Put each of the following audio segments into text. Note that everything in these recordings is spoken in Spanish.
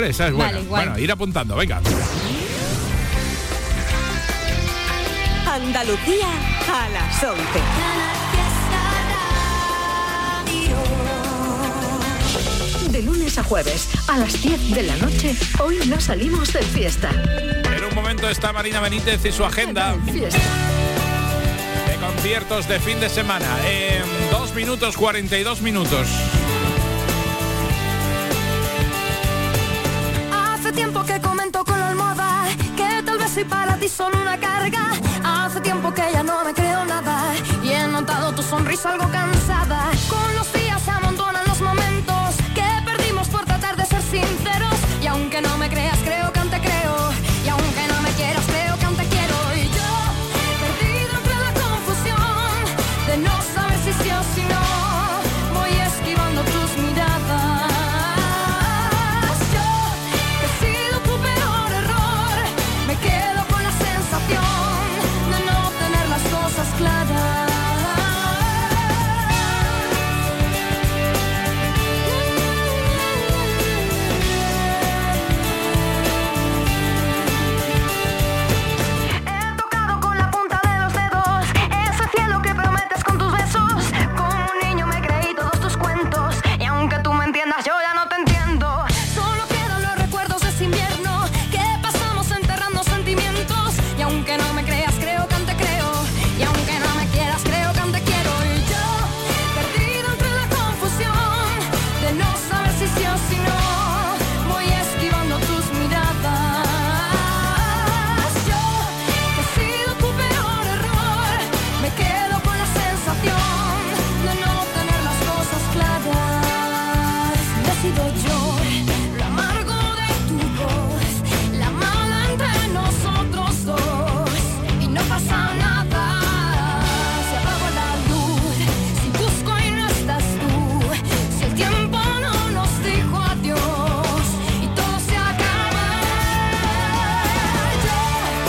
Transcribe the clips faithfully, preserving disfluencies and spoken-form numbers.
Esa es buena. Vale, bueno, ir apuntando, venga. Andalucía a las once. De lunes a jueves, a las diez de la noche, hoy no salimos de fiesta. En un momento está Marina Benítez y su agenda Fiesta. de conciertos de fin de semana. En dos minutos, cuarenta y dos minutos. Hace tiempo que comento con la almohada que tal vez soy para ti solo una carga. Hace tiempo que ya no me creo nada y he notado tu sonrisa algo cansada. Con los días se amontonan los momentos que perdimos por tratar de ser sinceros. Y aunque no me creas, creo que aún te creo. Y aunque no me quieras, creo que aún te quiero. Y yo, perdido entre la confusión de no saber si sí o si no, voy esquivando tus miradas. Quedo con la sensación de no tener las cosas claras. He tocado con la punta de los dedos ese cielo que prometes con tus besos. Como un niño me creí todos tus cuentos y aunque tú me entiendas yo ya no te entiendo. Solo quedan los recuerdos de ese invierno que pasamos enterrando sentimientos. Y aunque no me creas, creo que aún te creo. Y aunque no me quieras, creo que aún te quiero. Y yo, perdido entre la confusión de no saber si sí o si no, voy esquivando tus miradas. Yo, que he sido tu peor error, me quedo con la sensación de no tener las cosas claras. Y he sido yo lo amargo de tu voz, la mala entre nosotros dos. Y no pasa nada si apago la luz, si busco y no estás tú, si el tiempo no nos dijo adiós y todo se acaba. Yo,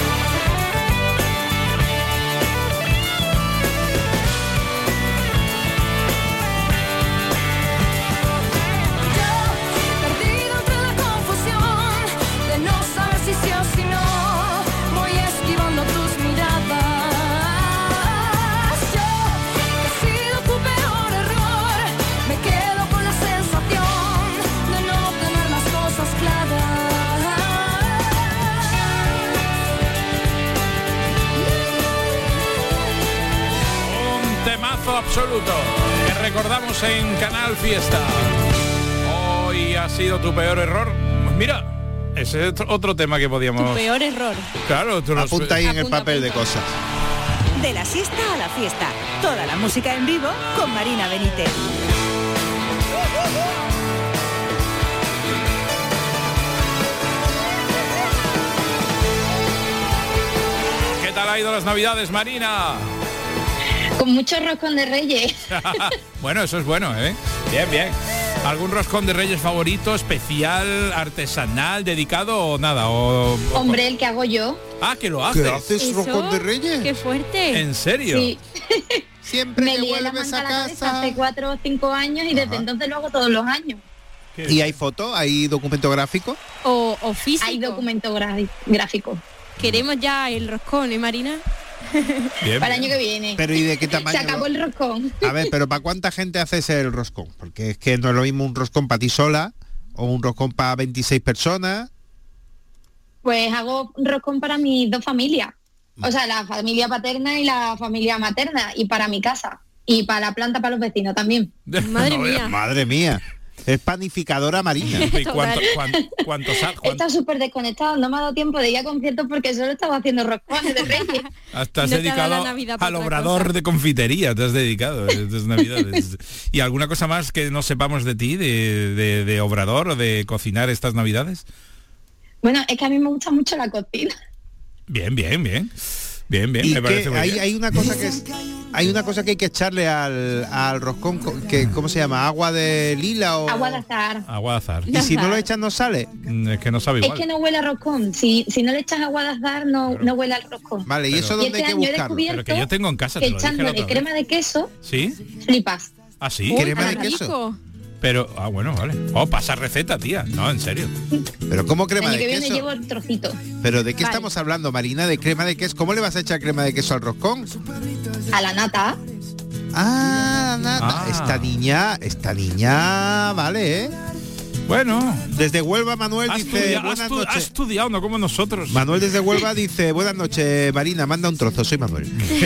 perdido entre la confusión de no saber si sí o si no, voy esquivando tus miradas. Yo, que he sido tu peor error, me quedo con la sensación de no tener las cosas claras. Un temazo absoluto que recordamos en Canal Fiesta. Hoy ha sido tu peor error. Mira, ese es otro tema que podíamos... Tu peor error. Claro, tú nos... Apunta ahí en el Apunta, papel de apunta. cosas. De la siesta a la fiesta. Toda la música en vivo con Marina Benítez. ¿Qué tal ha ido las Navidades, Marina? Con mucho roscón de reyes. Bueno, eso es bueno, ¿eh? Bien, bien. ¿Algún roscón de Reyes favorito, especial, artesanal, dedicado o nada? O, o- Hombre, el que hago yo. Ah, que lo ¿Qué haces. haces, ¿Eso? roscón de Reyes? ¡Qué fuerte! ¿En serio? Sí. Siempre Me que lié la vuelves manga a a la cabeza casa. hace cuatro o cinco años y desde Ajá. entonces lo hago todos los años. Qué ¿Y hay fotos? ¿Hay documento gráfico? O, o físico. Hay documento gra- gráfico. Queremos ya el roscón, ¿eh, Marina? bien, Para el bien. año que viene. Pero ¿y de qué tamaño? Se acabó el roscón. A ver, pero ¿para cuánta gente haces el roscón? Porque es que no es lo mismo un roscón para ti sola o un roscón para veintiséis personas. Pues hago roscón para mis dos familias. O sea, la familia paterna y la familia materna. Y para mi casa. Y para la planta, para los vecinos también. Madre No veas. mía. Madre mía. Es panificadora Marina. ¿Y cuánto, Total. cuánto, cuánto sa- He cuánto- estado súper desconectada. No me ha dado tiempo de ir a conciertos porque solo estaba haciendo roscones de reyes. Hasta has No te ha dado dedicado la Navidad para al otra obrador cosa. de confitería, te has dedicado estas Navidades. ¿Y alguna cosa más que no sepamos de ti, de, de- de obrador o de cocinar estas Navidades? Bueno, es que a mí me gusta mucho la cocina. Bien, bien, bien. Bien, bien, Y me parece que muy hay, bien. hay una cosa que es, hay una cosa que hay que echarle al, al roscón, co- que ¿cómo se llama? ¿Agua de lila o...? Agua de azahar. Agua de azar. Y si no lo echas no sale. Mm, Es que no sabe Es igual. que no huele a roscón. Si, si no le echas agua de azahar, no, Claro. no huele al roscón. Vale, ¿y Pero- eso Y dónde este hay que año he buscarlo? descubierto Pero que yo tengo en casa, que te lo dije la echándole otra vez. crema de queso, ¿Sí? flipas. ¿Ah, sí? Uy, ¿Crema qué de queso? rico. Pero, ah, bueno, vale. Oh, pasa receta, tía. No, en serio. Pero ¿cómo El crema año de que viene queso? llevo el trocito. ¿Pero de qué Vale. estamos hablando, Marina? ¿De crema de queso? ¿Cómo le vas a echar crema de queso al roscón? A la nata. Ah, nada. Ah. Esta niña, esta niña, vale, ¿eh? Bueno, Desde Huelva, Manuel ha, dice, estudia- ha buenas estu- ha noches. estudiado, no como nosotros. Manuel desde Huelva dice, buenas noches, Marina, manda un trozo, soy Manuel.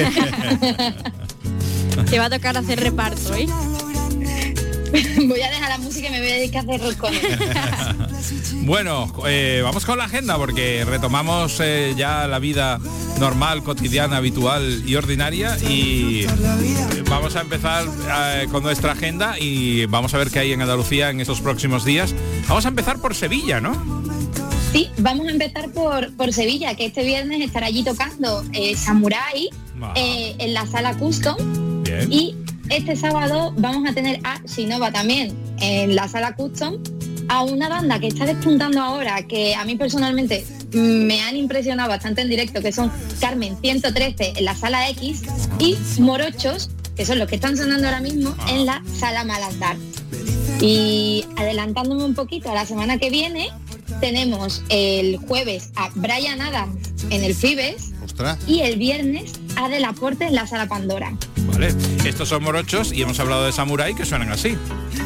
Te va a tocar hacer reparto, ¿eh? Voy a dejar la música y me voy a dedicar a hacer roscones. Bueno, eh, vamos con la agenda porque retomamos eh, ya la vida normal, cotidiana, habitual y ordinaria y vamos a empezar eh, con nuestra agenda y vamos a ver qué hay en Andalucía en estos próximos días. Vamos a empezar por Sevilla, ¿no? Sí, vamos a empezar por, por Sevilla, que este viernes estará allí tocando eh, Samurai Ah. eh, en la sala Custom. Bien. Y este sábado vamos a tener a Sinova también en la sala Custom, a una banda que está despuntando ahora, que a mí personalmente me han impresionado bastante en directo, que son Carmen ciento trece en la sala X y Morochos, que son los que están sonando ahora mismo en la sala Malandar. Y adelantándome un poquito a la semana que viene, tenemos el jueves a Brian Adams en el Fibes Ostras. y el viernes a Del Aporte en la sala Pandora. Vale, estos son Morochos y hemos hablado de Samurai que suenan así.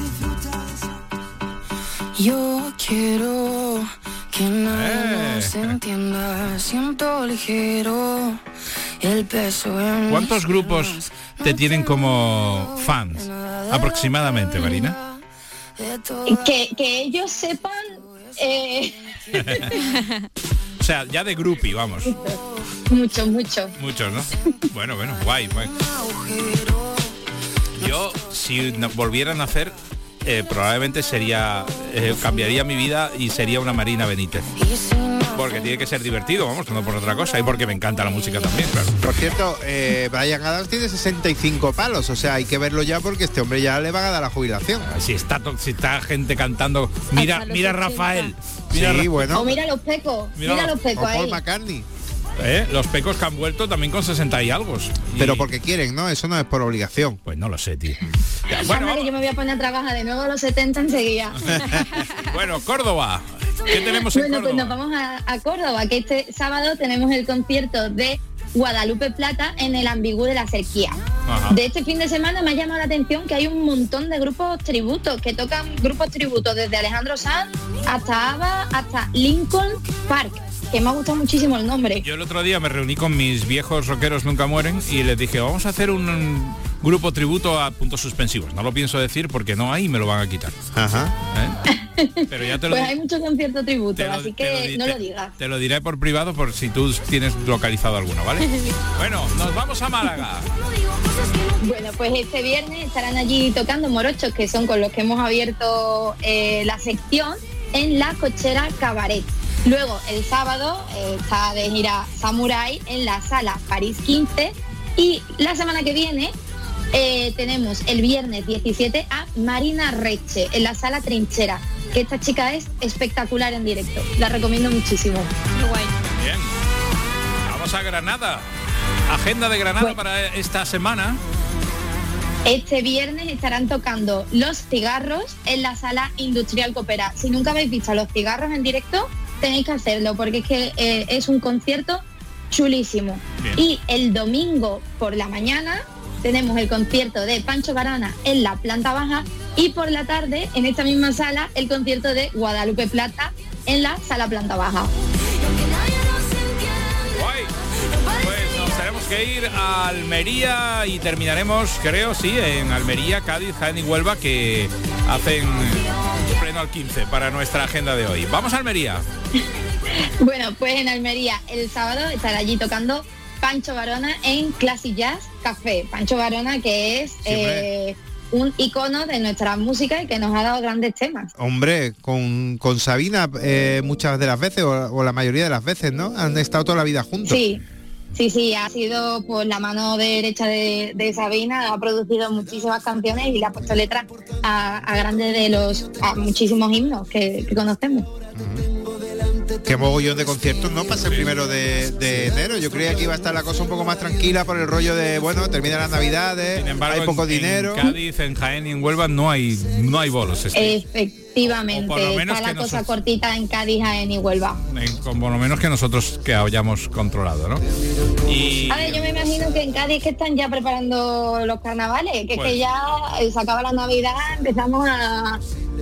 Yo quiero que nada Eh. se entienda, siento ligero el peso en ¿Cuántos mis grupos manos. te tienen como fans aproximadamente, Marina? De todo Que, que ellos sepan, eh, O sea, ya de groupie, vamos. mucho, mucho. Muchos, ¿no? Bueno, bueno, guay, guay. Yo, si na- volviera a nacer, eh, probablemente sería, eh, cambiaría mi vida y sería una Marina Benítez. y si no Porque tiene que ser divertido, vamos, no por otra cosa. Y porque me encanta la música también, claro. Por cierto, eh, Brian Adams tiene sesenta y cinco palos, o sea, hay que verlo ya porque este hombre ya le van a dar la jubilación. Si está, to- si está gente cantando, mira, Hasta los mira ochenta. Rafael, mira Sí, Ra- bueno. O mira los pecos, Mira mira, los- los O pecos Paul ahí. McCartney. ¿eh? Los pecos que han vuelto también con sesenta y algo. Y- Pero porque quieren, ¿no? Eso no es por obligación. Pues no lo sé, tío. Ya, Anda, bueno, que vamos- yo me voy a poner a trabajar de nuevo a los setenta enseguida. bueno, Córdoba. ¿Qué tenemos en Bueno, pues Córdoba? nos vamos a, a Córdoba, que este sábado tenemos el concierto de Guadalupe Plata en el Ambigú de la Cerquía. Ajá. De este fin de semana me ha llamado la atención que hay un montón de grupos tributos, que tocan grupos tributos desde Alejandro Sanz hasta ABBA, hasta Lincoln Park, que me ha gustado muchísimo el nombre. Yo el otro día me reuní con mis viejos rockeros Nunca Mueren y les dije, vamos a hacer un, un grupo tributo a puntos suspensivos. No lo pienso decir porque no hay y me lo van a quitar. Ajá. ¿eh? Pero ya te lo Pues di- hay muchos conciertos tributos, te lo- así te lo que di- no te- lo digas. Te lo diré por privado por si tú tienes localizado alguno, ¿vale? Bueno, nos vamos a Málaga. Bueno, pues este viernes estarán allí tocando Morochos, que son con los que hemos abierto eh, la sección, en la Cochera Cabaret. Luego, el sábado, eh, está de gira Samurai en la sala París quince. Y la semana que viene eh, tenemos el viernes diecisiete a Marina Reche en la sala Trinchera, que esta chica es espectacular en directo. La recomiendo muchísimo. Muy guay. Bien. Vamos a Granada. Agenda de Granada Bueno. para esta semana. Este viernes estarán tocando Los Cigarros en la sala Industrial Coopera. Si nunca habéis visto a Los Cigarros en directo, tenéis que hacerlo porque es que eh, es un concierto chulísimo. Bien. Y el domingo por la mañana tenemos el concierto de Pancho Garana en la planta baja y por la tarde en esta misma sala el concierto de Guadalupe Plata en la sala planta baja. Guay. Pues nos tenemos que ir a Almería y terminaremos, creo, sí, en Almería, Cádiz, Jaén y Huelva, que hacen pleno al quince para nuestra agenda de hoy. Vamos a Almería. Bueno, pues en Almería el sábado estará allí tocando Pancho Varona en Classic Jazz Café. Pancho Varona, que es hombre. eh, un icono de nuestra música y que nos ha dado grandes temas. Hombre, con, con Sabina eh, muchas de las veces, o, o la mayoría de las veces, ¿no? Han estado toda la vida juntos. Sí, sí, sí, ha sido pues la mano derecha de, de Sabina, ha producido muchísimas canciones y le ha puesto letras a, a grandes de los, a muchísimos himnos que, que conocemos. qué mogollón de conciertos, ¿no? Para el primero de, de enero. Yo creía que iba a estar la cosa un poco más tranquila por el rollo de, bueno, terminan las navidades, Sin embargo, hay poco en, dinero. En Cádiz, en Jaén y en Huelva no hay no hay bolos. Este. Efectivamente, O por lo menos está la que cosa nosotros- cortita en Cádiz, Jaén y Huelva. En- con por lo menos que nosotros que hayamos controlado, ¿no? Y A ver, yo me imagino que en Cádiz que están ya preparando los carnavales, que Pues- es que ya eh, se acaba la Navidad, empezamos a,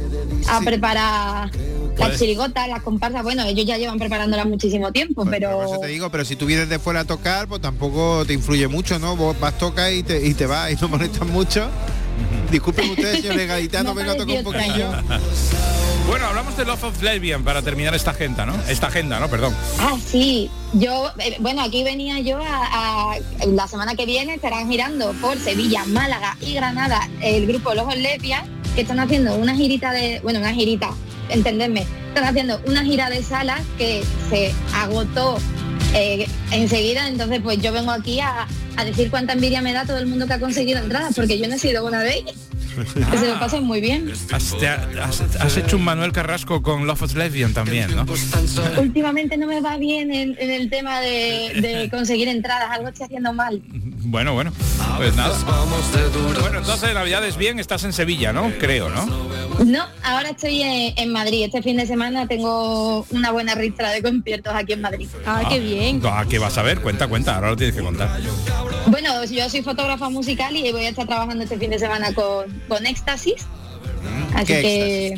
a Sí. preparar Puede- las chirigotas, las comparsas. Bueno, ellos ya llevan preparándolas muchísimo tiempo, Pues, pero... por eso te digo, pero si tú vienes de fuera a tocar, pues tampoco te influye mucho, ¿no? Vos vas, tocas y te, y te vas y no molestas mucho. Disculpen ustedes, señor Gaditano, No venga a tocar un pareció poquillo. extraño. bueno, hablamos de Love of Lesbian para terminar esta agenda, ¿no? Esta agenda, ¿no? Perdón. Ah, sí. Yo, eh, bueno, aquí venía yo a, a- la semana que viene estarán girando por Sevilla, Málaga y Granada el grupo Los Lesbian, que están haciendo una girita de, bueno, una girita, entendedme, están haciendo una gira de salas que se agotó eh, enseguida, entonces pues yo vengo aquí a, a decir cuánta envidia me da todo el mundo que ha conseguido entradas, porque yo no he sido una de ellas. Que se lo pasen muy bien. Has, te ha- has- has hecho un Manuel Carrasco con Love of Lesbian también, ¿no? Últimamente no me va bien en, en el tema de, de conseguir entradas, algo estoy haciendo mal. Bueno, bueno, pues nada. Bueno, entonces Navidades bien, estás en Sevilla, ¿no? Creo, ¿no? No, ahora estoy en, en Madrid. Este fin de semana tengo una buena ristra de conciertos aquí en Madrid. Ah, qué bien. Ah, ¿qué vas a ver? Cuenta, cuenta, ahora lo tienes que contar. Bueno, yo soy fotógrafa musical y voy a estar trabajando este fin de semana con, con Éxtasis. Así ¿Qué que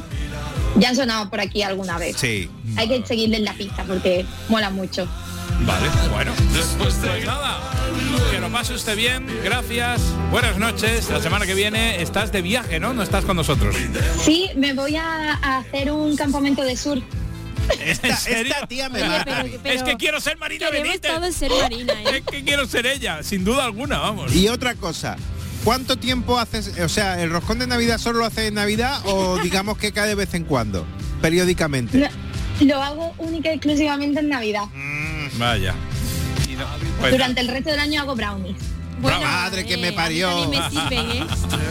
ya han sonado por aquí alguna vez. Sí. Hay que seguirles la pista porque mola mucho. Vale, bueno. Pues nada, que lo pase usted bien, gracias, buenas noches. La semana que viene estás de viaje, ¿no? No estás con nosotros. Sí, me voy a, a hacer un campamento de surf. Esta, ¿En serio? esta tía me Oye, mata. pero- a mí. pero- Es que quiero ser Marina Queremos Benítez. todos ser Marina, ¿eh? Es que quiero ser ella, sin duda alguna, vamos. Y otra cosa, ¿cuánto tiempo haces? O sea, ¿el roscón de Navidad solo lo haces en Navidad o digamos que cae de vez en cuando? Periódicamente. No, lo hago única y exclusivamente en Navidad. Vaya. Y no- pues Durante el resto del año hago brownies. Bueno, madre que me a mí parió. también me sirven, ¿eh?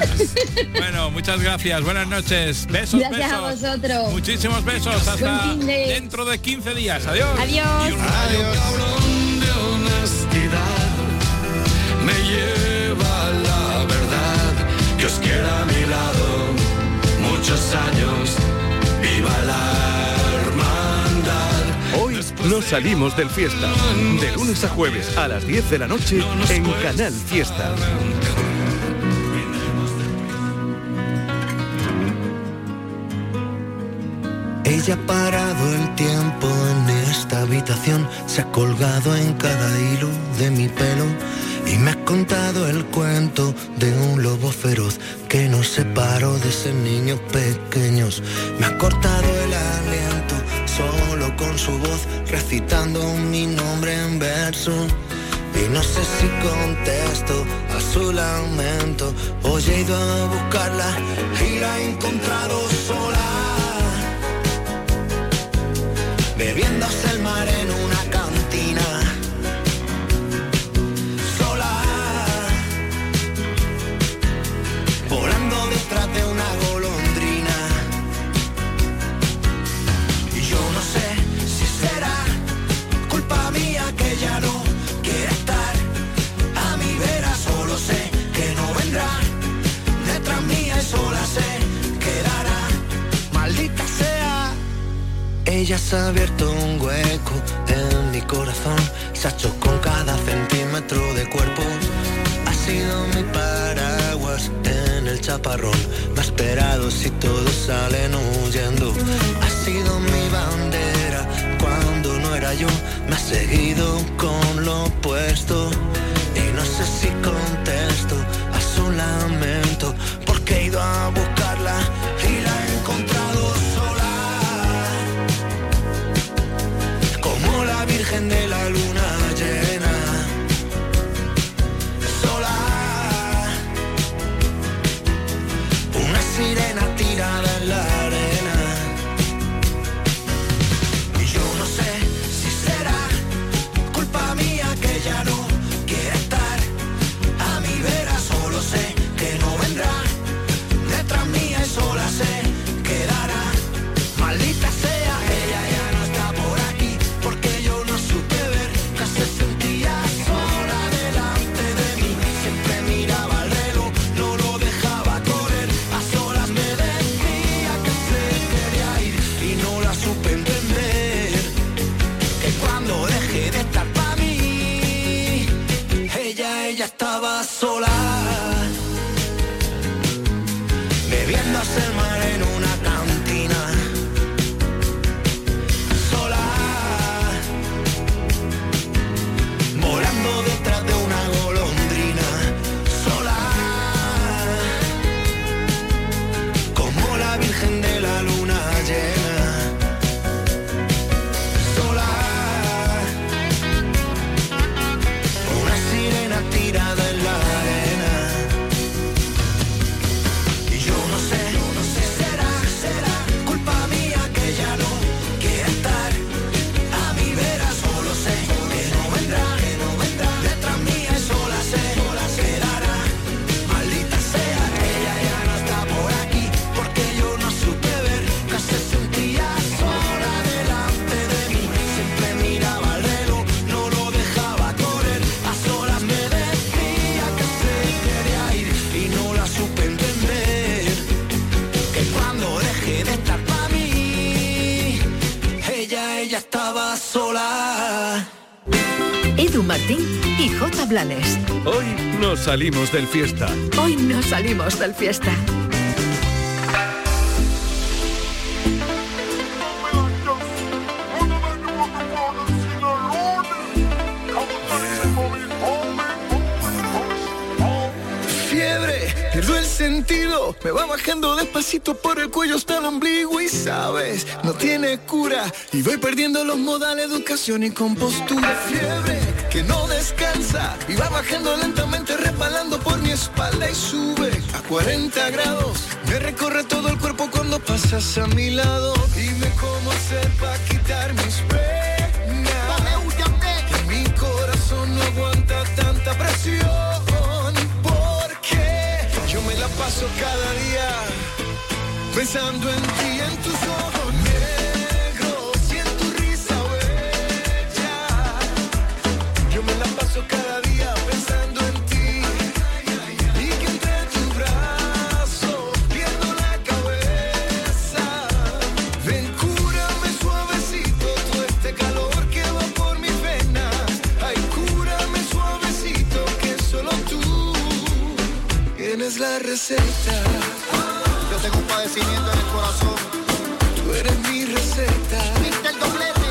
Bueno, muchas gracias, buenas noches. Besos, Gracias a besos. vosotros. Muchísimos besos. Hasta Buen fin de- dentro de quince días. Adiós. Adiós. Adiós. de honestidad me lleva a la verdad, que os quiera a mi lado muchos años, viva la hermandad. Hoy nos salimos del Fiesta. De lunes a jueves a las diez de la noche en Canal Fiesta. Ella ha parado el tiempo en esta habitación, se ha colgado en cada hilo de mi pelo y me ha contado el cuento de un lobo feroz que nos separó de ser niños pequeños. Me ha cortado el aliento solo con su voz, recitando mi nombre en verso. Y no sé si contesto a su lamento. Hoy he ido a buscarla y la he encontrado sola, bebiéndose el mar en una cantina, sola, volando detrás de una golondrina. Y yo no sé si será culpa mía que ya no quiere estar a mi vera, solo sé que no vendrá detrás mía y sola se quedará. Maldita sea. Ella se ha abierto un hueco en mi corazón, se ha hecho con cada centímetro de cuerpo. Ha sido mi paraguas en el chaparrón, me ha esperado si todos salen huyendo. Ha sido mi bandera cuando no era yo, me ha seguido con lo opuesto. Y no sé si contesto a su lamento, porque he ido a buscarla y la he encontrado sola, como la Virgen de la luna llena, sola, una sirena tirada en la arena. Y yo no sé si será culpa mía que ya no quiere estar estaba sola, bebiéndose el mar en una cantina, sola, volando detrás de una golondrina, sola, como la Virgen de la luna llena, sola, una sirena tirada en la arena. Y yo no sé, no sé, será, será culpa mía que ya no quiere estar a mi vera, solo sé que no vendrá, que no vendrá detrás mía y sola sé, sola se quedará. Maldita sea que ella ya no está por aquí, porque yo no supe ver que se sentía sola delante de mí. Siempre miraba al reloj, no lo dejaba correr, a solas me decía que se quería ir y no la supe entender, que cuando dejé de estar para mí, ella, ella estaba sola. Edu Martín y J. Blanes. Hoy nos salimos del fiesta. Hoy nos salimos del fiesta. Fiebre, pierdo el sentido, me va bajando despacito por el cuello hasta el ombligo y sabes, no tiene cura y voy perdiendo los modales, educación y compostura. Fiebre que no descansa y va bajando lentamente resbalando por mi espalda y sube a cuarenta grados, me recorre todo el cuerpo cuando pasas a mi lado. Dime cómo hacer para quitar mis penas, que mi corazón no aguanta tanta presión. Yo me la paso cada día pensando en ti, en tus ojos negros y en tu risa bella. Yo me la paso cada día pensando en ti y que entre tus brazos pierdo la cabeza. Ven, cúrame suavecito todo este calor que va por mis venas. Ay, cúrame suavecito que solo tú tienes la receta. Yo tengo un padecimiento en el corazón. Tú eres mi receta. Viste el doblete.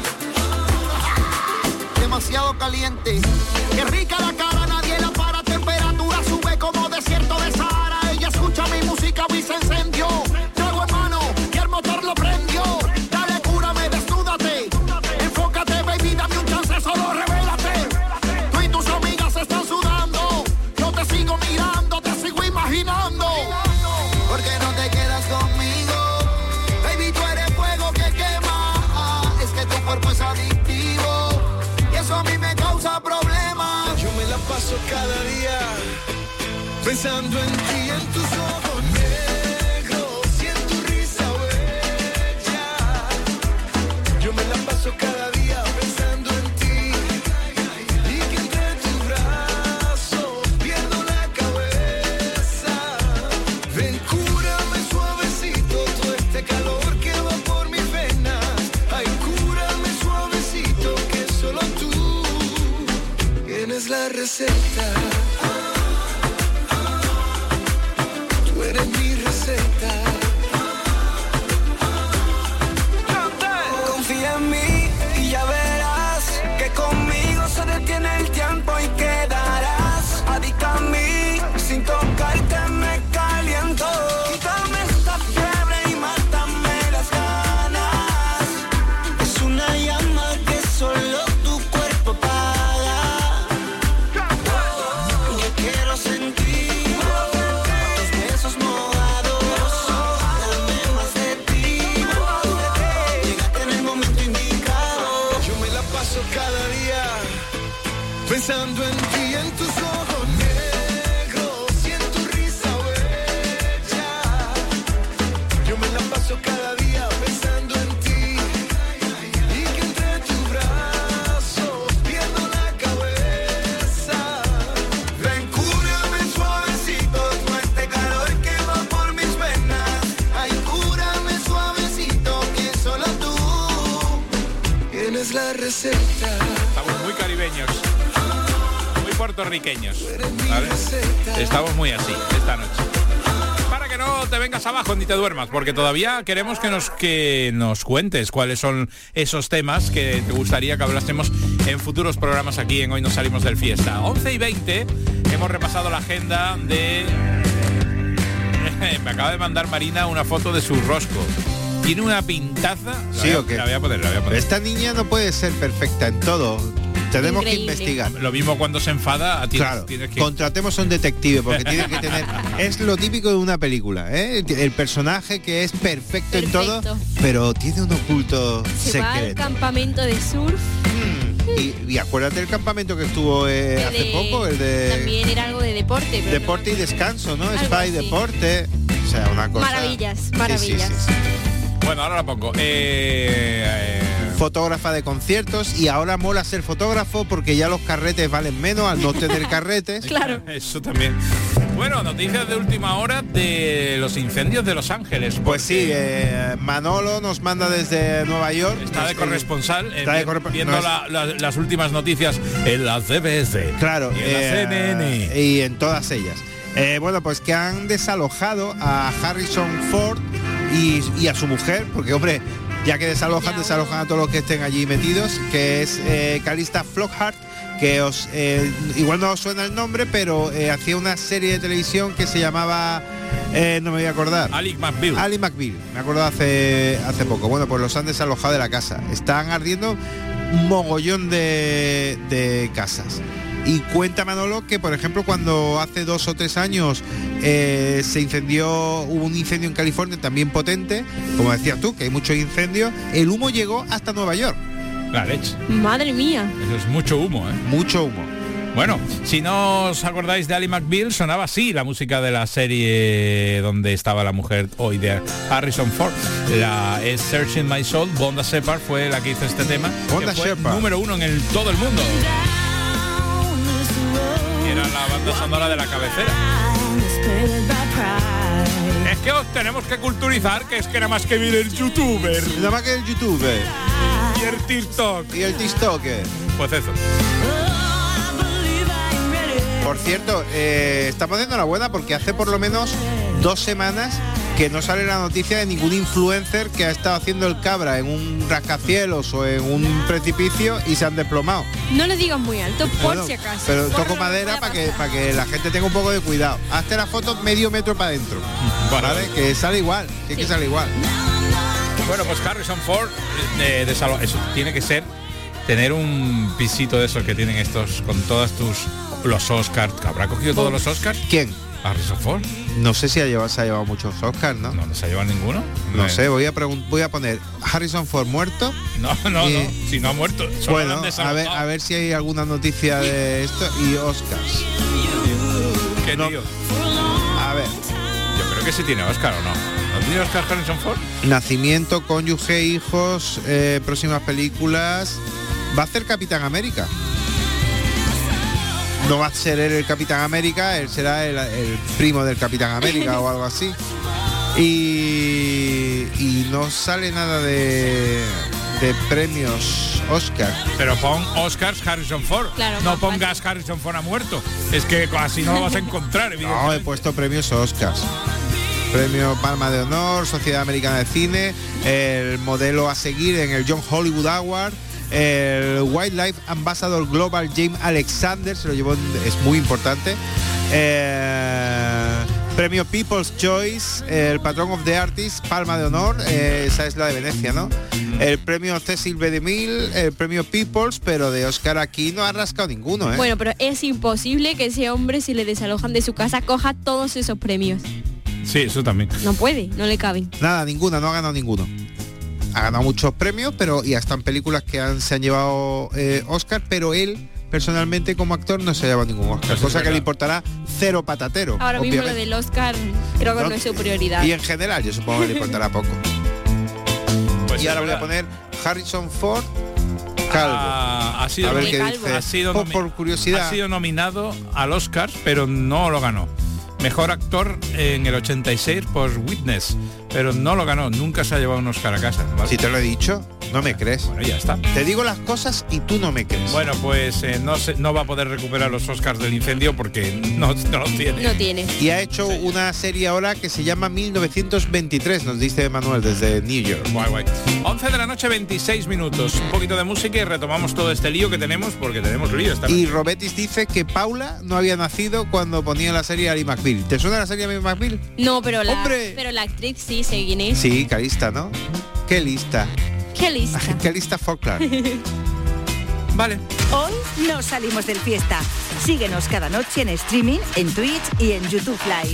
Demasiado caliente. Qué rica la cara, nadie la para. Temperatura sube como desierto de Sahara. Ella escucha mi música y se encendió. Trago en mano y el motor lo prendió. Dale, cúrame, desnúdate. Enfócate, baby, dame un chance, solo revélate. Tú y tus amigas están sudando. Yo te sigo mirando, te sigo imaginando. ¿Por qué no te quedas conmigo? Baby, tú eres fuego que quema. Es que tu cuerpo es adictivo y eso a mí me causa problemas. Yo me la paso cada día pensando en ti, en tus ojos negros y en tu risa bella. Yo me la paso cada día pensando en ti y que entre tus brazos pierdo la cabeza. Ven, cúrame suavecito todo este calor que va por mis venas. Ay, cúrame suavecito que solo tú tienes la receta. Tú eres mi receta. Confía en mí y ya verás que conmigo se detiene el tiempo y quedarás adicta a mí. Sin tocarte me caliento. Quítame esta fiebre y mátame las ganas. Es una llama que solo tu cuerpo apaga. Yo quiero sentir tus besos mojados. Dame más de ti. Llegaste en el momento indicado. Yo me la paso cada día pensando en ti, en tus ojos negros y en tu risa bella. Yo me la paso cada día pensando en ti y que entre tus brazos pierdo la cabeza. Ven, cúrame suavecito todo este calor que va por mis venas. Ay, cúrame suavecito que solo tú tienes la receta. Estamos muy caribeños. Muy puertorriqueños, ¿vale? Estamos muy así esta noche. Para que no te vengas abajo ni te duermas, porque todavía queremos que nos que nos cuentes cuáles son esos temas que te gustaría que hablásemos en futuros programas aquí en Hoy Nos Salimos del Fiesta. once y veinte, hemos repasado la agenda de... Me acaba de mandar Marina una foto de su rosco. Tiene una pintaza. ¿Sí la, o qué? La voy a poner, la voy a poner. Esta niña no puede ser perfecta en todo. Tenemos Increíble. que investigar. Lo mismo cuando se enfada, tienes, Claro, tienes que... contratemos a un detective porque tiene que tener... Es lo típico de una película, ¿eh? El personaje que es perfecto, en Perfecto. todo, pero tiene un oculto Se va al secreto. campamento de surf. Y, y acuérdate del campamento que estuvo eh, El hace de- poco, el de También era algo de deporte. Pero deporte no- y descanso, ¿no? Algo Spa y así. deporte. O sea, una cosa... Maravillas, Sí, sí, maravillas. sí, sí. Bueno, ahora la pongo. Eh, eh, Fotógrafa de conciertos, y ahora mola ser fotógrafo porque ya los carretes valen menos al no tener carretes. Claro. Eso también. Bueno, noticias de última hora de los incendios de Los Ángeles. Pues sí, porque eh, Manolo nos manda desde Nueva York. Está de Nos- corresponsal, eh, está de vi- corresp- viendo no es- la- la- las últimas noticias en la C B S. Claro, y en la eh, C N N. y en todas ellas. Eh, bueno, pues que han desalojado a Harrison Ford y, y a su mujer, porque hombre, ya que desalojan, Ya, desalojan bueno. a todos los que estén allí metidos, que es eh, Calista Flockhart, que os eh, igual no os suena el nombre, pero eh, hacía una serie de televisión que se llamaba, eh, no me voy a acordar. Alec McBeal. Ali McBeal, me acuerdo hace hace poco. Bueno, pues los han desalojado de la casa. Están ardiendo un mogollón de, de casas. Y cuenta Manolo que, por ejemplo, cuando hace dos o tres años eh, se incendió, hubo un incendio en California también potente, como decías tú, que hay muchos incendios, el humo llegó hasta Nueva York. La leche. Madre mía. Eso es mucho humo, ¿eh? Mucho humo. Bueno, si no os acordáis de Ali McBeal, sonaba así la música de la serie donde estaba la mujer hoy de Harrison Ford. La es Searching My Soul. Bonda Shepard fue la que hizo este tema. Bonda que fue Shepard. número uno en el, todo el mundo. Y era la banda sonora de la cabecera. Es que os tenemos que culturizar, que es que nada más que viene el youtuber Nada más que el YouTube y el TikTok. y el TikTok. Pues eso. Por cierto, eh, estamos dando la buena porque hace por lo menos dos semanas que no sale la noticia de ningún influencer que ha estado haciendo el cabra en un rascacielos o en un precipicio y se han desplomado. No lo digas muy alto, por Bueno, si acaso. pero Por toco lo que madera pueda para que pasar. para que la gente tenga un poco de cuidado. Hazte la foto medio metro para adentro, Bueno, ¿vale? Que sale igual, que, que sale igual. Bueno, pues Harrison Ford eh, de salo- eso tiene que ser tener un pisito de esos que tienen estos con todas tus los Oscars. ¿Habrá cogido todos los Oscars? ¿Quién? Harrison Ford. No sé si ha llevado, se ha llevado muchos Oscars, ¿no? No, no se ha llevado ninguno. No Eh, sé, voy a pregun- voy a poner Harrison Ford muerto. No, no, Y- no. Si no ha muerto. Solo Bueno, lo han a ver, desalojado. a ver si hay alguna noticia de esto y Oscars. ¿Qué no. tío? A ver. Yo creo que sí tiene Oscar o no. ¿No tiene Oscar Harrison Ford? Nacimiento, cónyuge, hijos, eh, próximas películas. Va a hacer Capitán América. No va a ser él el Capitán América, él será el, el primo del Capitán América o algo así. Y, y no sale nada de, de premios Oscar. Pero pon Oscars Harrison Ford. Claro, no más pongas Harrison Ford ha muerto. Es que así no lo vas a encontrar, No, he evidentemente. puesto premios Oscars. Premio Palma de Honor, Sociedad Americana de Cine, el modelo a seguir en el John Hollywood Award, el Wildlife Ambassador Global James Alexander, se lo llevó, en- es muy importante. Eh, premio People's Choice, el Patron of the Artist, Palma de Honor, eh, esa es la de Venecia, ¿no? El premio Cecil B. DeMille, el premio People's, pero de Oscar aquí no ha rascado ninguno, ¿eh? Bueno, pero es imposible que ese hombre, si le desalojan de su casa, coja todos esos premios. Sí, eso también. No puede, no le caben. Nada, ninguna, no ha ganado ninguno. Ha ganado muchos premios, pero y hasta en películas que han, se han llevado eh, Oscar, pero él personalmente como actor no se ha llevado ningún Oscar, Eso es cosa que verdad. le importará cero patatero. Ahora mismo lo obviamente. del Oscar creo que no, No, es su prioridad. Y en general yo supongo que le importará poco. Pues Y ahora es voy a verdad. poner Harrison Ford calvo. Ah, ha sido, a ver de qué calvo. dice. ha sido por, nomi- por curiosidad. ha sido nominado al Oscar, pero no lo ganó. Mejor actor en el ochenta y seis por Witness, pero no lo ganó. Nunca se ha llevado un Oscar a casa. ¿vale? Si te lo he dicho. No me crees. Bueno, ya está. Te digo las cosas y tú no me crees. Bueno, pues eh, no, se, no va a poder recuperar los Oscars del incendio porque no, no los tiene. No tiene. Y ha hecho una serie ahora que se llama mil novecientos veintitrés, nos dice Manuel desde New York. Guay, guay. once de la noche, veintiséis minutos. Un poquito de música y retomamos todo este lío que tenemos, porque tenemos lío esta Y noche. Robetis dice que Paula no había nacido cuando ponía la serie Ali McBeal. ¿Te suena la serie Ali McBeal? No, pero la, ¡Hombre! pero la actriz sí, sé quién es. Sí, qué lista, ¿no? Qué lista. Qué lista. Qué lista folklore. Vale. Hoy no salimos del fiesta. Síguenos cada noche en streaming, en Twitch y en YouTube Live.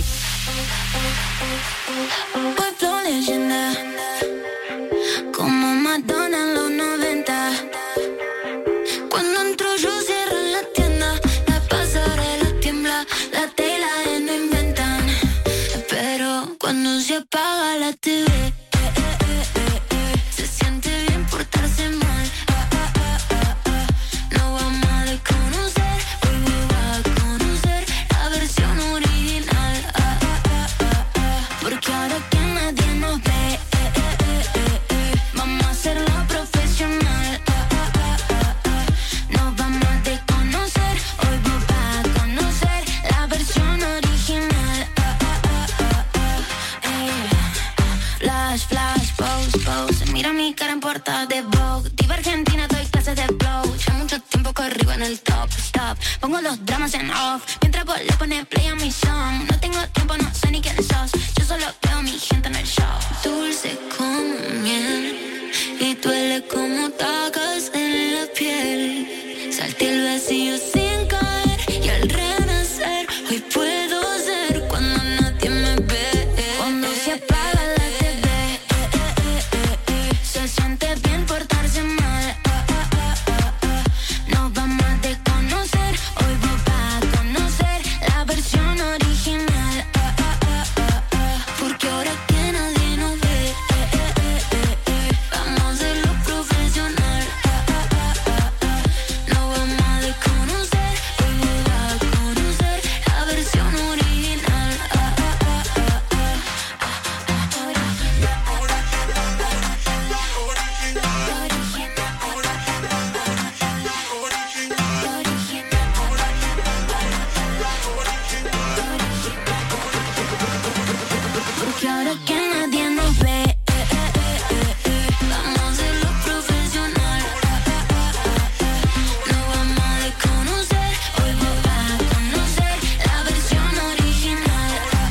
Voy floreciendo como Madonna en los noventa. Cuando entro yo cierro la tienda, la pasarela tiembla, la tela de no inventan. Pero cuando se apaga la T V, eh, eh, eh, eh, se siente bien portarse mal. Ah, ah, ah, ah, ah. No vamos a desconocer, hoy voy a conocer la versión original. Ah, ah, ah, ah, ah. Porque ahora que nadie nos ve, eh, eh, eh, eh, eh, vamos a hacerlo profesional. Ah, ah, ah, ah, ah. Nos vamos a desconocer, hoy voy a conocer la versión original. Ah, ah, ah, ah, ah. Eh. Flash, flash, pose, pose. Mira mi cara en portada de Vogue. Diva Argentina, doy clases de flow. Ya mucho tiempo corrido en el top, stop. Pongo los dramas en off. Mientras vos le pones play a mi song. No tengo tiempo, no sé ni quién sos. Yo solo veo a mi gente en el show. Dulce como miel y duele como tacas en la piel. Salté el vacío sin caer y al renacer hoy puedo ser cuando nadie me ve. Cuando se apaga la T V, eh, eh, eh, eh, se siente bien portarse mal. Ah, ah, ah, ah, ah. Nos vamos a desconocer, hoy voy a conocer la versión original. Ah, ah, ah, ah, ah. Porque ahora que nadie nos ve, eh, eh, eh, eh, eh, vamos a hacerlo profesional. Ah, ah, ah, ah, ah. Nos vamos a desconocer, hoy voy a conocer la versión original. Ah, ah, ah, ah, ah. Porque ahora que nadie nos ve, eh, eh, eh, eh, eh, vamos a hacerlo profesional. Ah, ah, ah, ah, ah. No vamos a desconocer, hoy voy a conocer la versión original. Ah,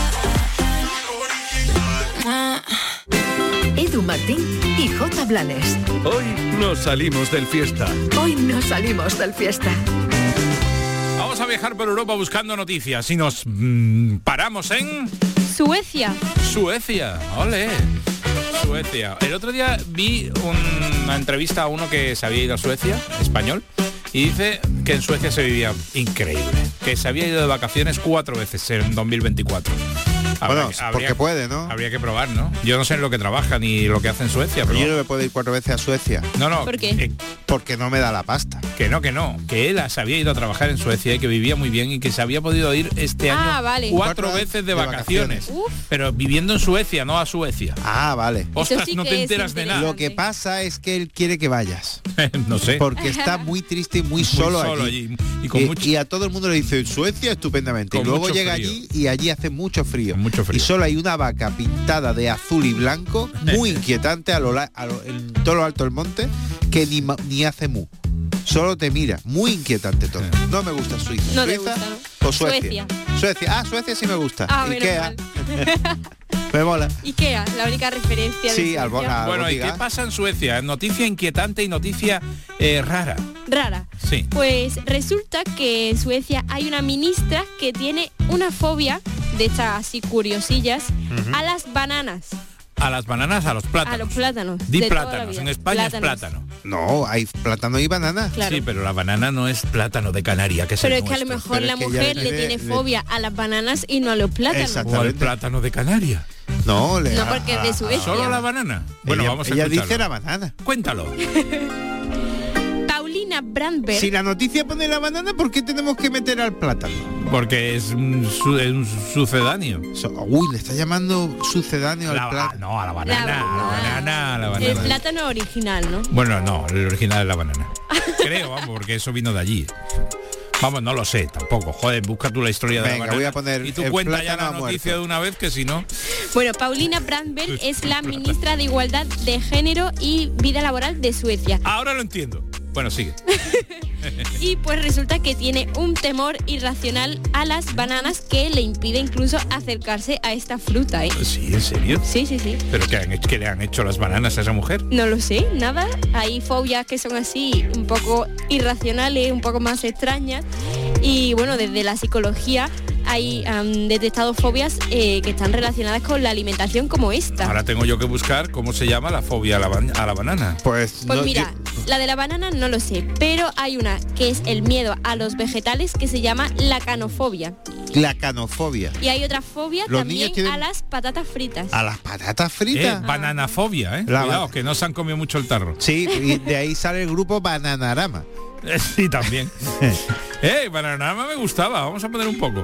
ah, ah, ah. Edu Martín y J. Blanes. Hoy nos salimos del fiesta. Hoy no salimos del fiesta. Vamos a viajar por Europa buscando noticias y nos mm, paramos en Suecia. Suecia. ¡Ole! Suecia. El otro día vi un- una entrevista a uno que se había ido a Suecia, español, y dice que en Suecia se vivía increíble, que se había ido de vacaciones cuatro veces en dos mil veinticuatro. Habrá Bueno, que- habría- porque puede, ¿no? Habría que probar, ¿no? Yo no sé en lo que trabaja ni lo que hace en Suecia, pero... Yo no me puedo ir cuatro veces a Suecia. No, no. ¿Por qué? eh, Porque no me da la pasta. que no, que no. Que él se había ido a trabajar en Suecia y que vivía muy bien y que se había podido ir este Ah, año vale. cuatro Cuatro veces de, de vacaciones. Uf. Pero viviendo en Suecia, no a Suecia. Ah, vale. Ostras, sí no que te es enteras de nada. Lo que pasa es que él quiere que vayas. No sé. Porque está muy triste y muy Muy solo, solo allí. allí. Y con y, mucho- y a todo el mundo le dice Suecia estupendamente. Con Y luego mucho llega frío. allí y allí hace mucho frío. Con mucho frío. Y solo hay una vaca pintada de azul y blanco, muy inquietante a lo, la- a lo- en todo lo alto del monte, que ni, ma- ni hace mu. Solo te mira, muy inquietante todo. No me gusta Suiza. No te Suiza gusta, ¿no? o Suecia. Suecia. Suecia. Ah, Suecia sí me gusta. Ah, menos Ikea. mal. Me mola. Ikea, la única referencia de Sí, Suecia. albona- Bueno, ¿y qué Botiga. pasa en Suecia? Noticia inquietante y noticia eh, rara. Rara. Sí. Pues resulta que en Suecia hay una ministra que tiene una fobia de estas así curiosillas a las bananas, A las bananas, a los a plátanos. los plátanos. Di de toda la plátanos. vida. En España Plátanos. es plátano. No, hay plátano y banana. Claro. Sí, pero la banana no es plátano de Canaria, que es Pero el es que a lo nuestro. mejor Pero la es que mujer ya le le- tiene le- fobia a las bananas y no a los plátanos. Exacto. O al Exactamente. plátano de Canaria. No, le No, porque es de Suecia. ¿Solo la banana? Bueno, ella, vamos a ella escucharlo. dice la banana. Cuéntalo. Paulina Paulina Brandberg. Si la noticia pone la banana, ¿por qué tenemos que meter al plátano? Porque es un, su- es un sucedáneo. So- uy, le está llamando sucedáneo La al ba- plátano. no, a la banana, a la banana, a la El banana. plátano original, ¿no? Bueno, no, el original es la banana. Creo, vamos, porque eso vino de allí. Vamos, no lo sé tampoco. Joder, busca tú la historia de Venga, la banana. voy a poner y tú el cuenta ya plátano la ha noticia muerto. de una vez, que si no... Bueno, Paulina Brandberg es la ministra de Igualdad de Género y Vida Laboral de Suecia. Ahora lo entiendo. Bueno, sigue. Y pues resulta que tiene un temor irracional a las bananas que le impide incluso acercarse a esta fruta, ¿eh? Sí, ¿en serio? Sí, sí, sí. ¿Pero qué, han hecho, qué le han hecho las bananas a esa mujer? No lo sé, nada. Hay fobias que son así, un poco irracionales, un poco más extrañas. Y bueno, desde la psicología hay han detectado fobias eh, que están relacionadas con la alimentación como esta. Ahora tengo yo que buscar cómo se llama la fobia a la, ban- a la banana. Pues, Pues no, mira, la de la banana no lo sé, pero hay una que es el miedo a los vegetales que se llama la canofobia. yo- la canofobia. Y hay otra fobia Los también niños tienen- a las patatas fritas. A las patatas Eh, fritas. bananafobia, ¿eh? La Cuidado, ba- que no se han comido mucho el tarro. Sí, y de ahí sale el grupo Bananarama. Eh, Sí, también. Eh, Bananarama me gustaba. Vamos a poner un poco.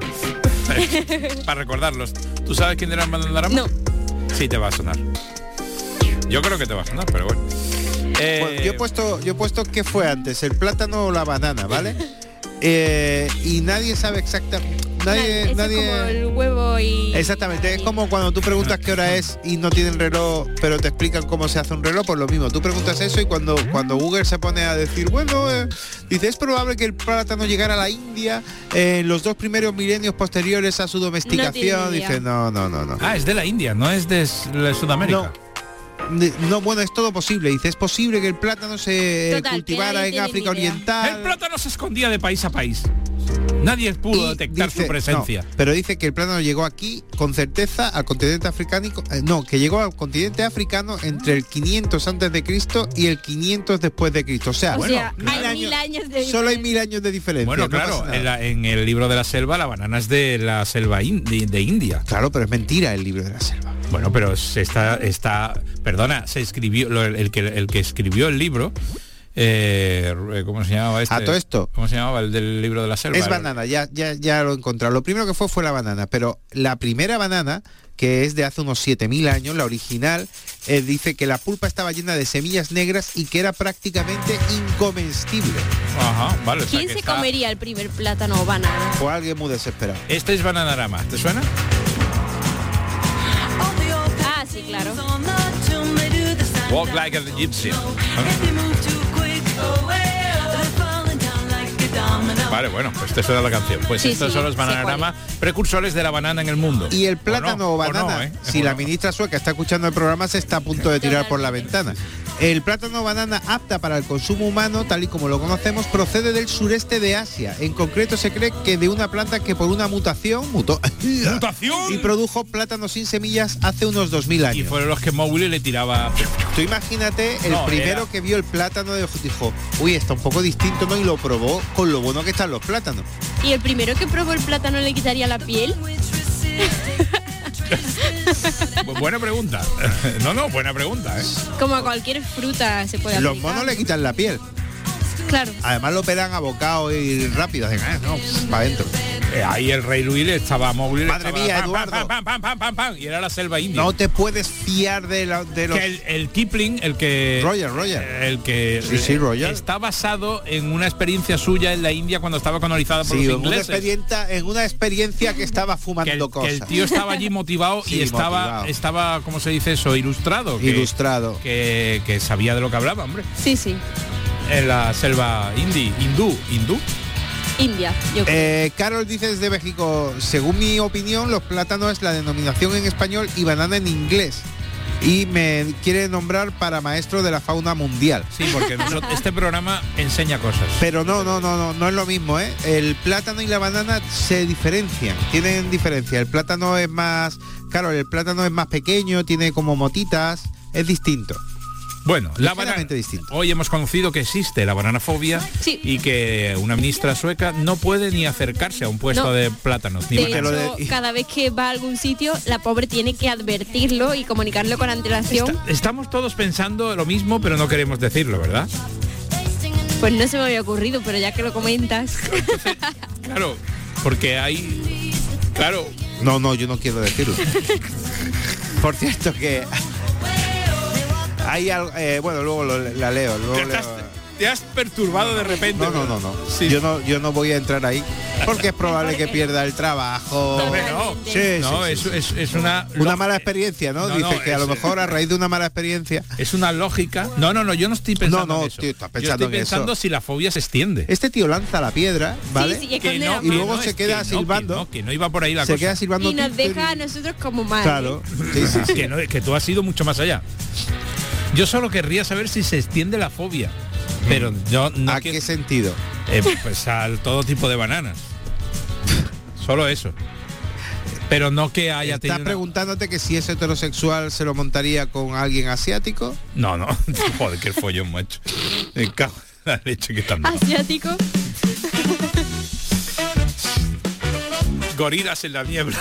Para recordarlos. ¿Tú sabes quién era el Bananarama? No. Sí, te va a sonar. Yo creo que te va a sonar, pero bueno. Eh, Bueno, yo he puesto, yo he puesto qué fue antes, el plátano o la banana, ¿vale? Eh, y nadie sabe exactamente. Nadie, Eso es nadie. como el huevo y... Exactamente, es como cuando tú preguntas qué hora es y no tienen reloj, pero te explican cómo se hace un reloj, pues lo mismo. Tú preguntas eso y cuando, cuando Google se pone a decir, bueno, eh, dice, es probable que el plátano llegara a la India eh, en los dos primeros milenios posteriores a su domesticación. ni idea. Dice, no, no, no, no. Ah, es de la India, no es de S- la Sudamérica. De- No, bueno, es todo posible. Dice, es posible que el plátano se Total, que cultivara nadie en tiene África ni idea. Oriental. El plátano se escondía de país a país. Nadie pudo Y detectar dice- su presencia. no, pero dice que el plátano llegó aquí con certeza al continente africano, eh, no, que llegó al continente africano entre el quinientos antes de Cristo y el quinientos después de Cristo. O sea, O bueno, sea, mil hay años- mil años de solo hay diferencia. mil años de diferencia. Bueno, no claro, pasa nada. en, la- en el libro de la selva, la banana es de la selva in- de, de India. Claro, pero es mentira el libro de la selva. Bueno, pero se está, está, perdona, se escribió, lo- el, que, el que escribió el libro, eh, ¿cómo se llamaba este? A todo esto. ¿Cómo se llamaba el del libro de la selva? Es banana, ya, ya, ya lo he encontrado. Lo primero que fue fue la banana, pero la primera banana, que es de hace unos siete mil años, la original, eh, dice que la pulpa estaba llena de semillas negras y que era prácticamente incomestible. Ajá, vale. o sea ¿Quién que se está- comería el primer plátano o banana? Fue alguien muy desesperado. Este es Bananarama, ¿te suena? Ah, sí, claro. Walk like a gypsy. Vale, bueno, pues esta era la canción. Pues Sí, estos sí, son los sé cuál Bananarama, precursores de la banana en el mundo. Y el plátano o, O no, o banana, no, ¿eh? si O la no. ministra sueca está escuchando el programa, se está a punto de tirar por la ventana. El plátano o banana apta para el consumo humano, tal y como lo conocemos, procede del sureste de Asia. En concreto se cree que de una planta que por una mutación mutó ¡Mutación! y produjo plátano sin semillas hace unos dos mil Y años. fueron los que Mowgli le tiraba. Tú imagínate el No, primero era- que vio el plátano de- dijo, uy, está un poco distinto, ¿no? Y lo probó con lo bueno que están los plátanos. ¿Y el primero que probó el plátano le quitaría la piel? Bu- Buena pregunta. No, no, buena pregunta, ¿eh? Como a cualquier fruta se puede Los aplicar. monos le quitan la piel. Claro. Además lo pelan a bocado y rápido. Hacen, ah, no, para adentro. Eh, ahí el rey Luis le estaba a Mowgli. le Madre estaba mía, pam, Eduardo. Pam, pam, pam, pam, pam, pam, y era la selva india. No te puedes fiar de, la- de los... Que el, el Kipling, el que... Roger, Roger. El que... Sí, sí, Roger. Está basado en una experiencia suya en la India cuando estaba colonizada por Sí, los en una, ingleses. experiencia, en una experiencia que estaba Que el, fumando que cosas. el tío estaba allí motivado Sí, y estaba, motivado. estaba, ¿cómo se dice eso? Ilustrado. Que, Ilustrado. Que, que sabía de lo que hablaba, hombre. Sí, sí. En la selva indí, hindú, hindú. India, yo creo. Eh, Carol dice desde México, según mi opinión, los plátanos es la denominación en español y banana en inglés. Y me quiere nombrar para maestro de la fauna mundial. Sí, porque nosotros- este programa enseña cosas. Pero no, no, no, no, no es lo mismo, ¿eh? El plátano y la banana se diferencian, tienen diferencia. El plátano es más, claro, el plátano es más pequeño, tiene como motitas, es distinto. Bueno, la banana. Ligeramente distinto. Hoy hemos conocido que existe la bananafobia Sí. y que una ministra sueca no puede ni acercarse a un puesto No. de plátanos. Ni De bananas. hecho, de- cada vez que va a algún sitio, la pobre tiene que advertirlo y comunicarlo con antelación. Está- estamos todos pensando lo mismo, pero no queremos decirlo, ¿verdad? Pues no se me había ocurrido, pero ya que lo comentas. Entonces, claro, porque hay... Claro. No, no, yo no quiero decirlo. Por cierto que... Hay algo... Eh, bueno, luego lo, la leo. Luego te, has, leo. te has perturbado de repente. No, no, no, no. Sí. Yo no, yo no voy a entrar ahí porque es probable que pierda el trabajo. No, hombre, no. Sí, no, sí, es, sí. Es, es una... Una mala experiencia, ¿no? No, Dice no, que a lo es- mejor a raíz de una mala experiencia... Es una lógica. No, no, no, yo no estoy pensando No, no, en eso. tío, estás yo pensando estoy en pensando eso. si la fobia se extiende. Este tío lanza la piedra, ¿vale? Sí, sí, y Que esconde no, la y que luego no, se es queda que no, silbando. que no, que no iba por ahí la Se cosa. queda silbando. Y nos tin, tin. deja a nosotros como mal. Claro. Sí, sí, sí. que, no, que tú has ido mucho más allá. Yo solo querría saber si se extiende la fobia. Pero yo no ¿A quiero- qué sentido? eh, pues al todo tipo de bananas. Solo eso. Pero no que haya ¿Estás tenido una- preguntándote que si es heterosexual se lo montaría con alguien asiático? No, no. Joder, qué follón, macho. Me cago en la leche que están dando. Asiático. Gorilas en la niebla.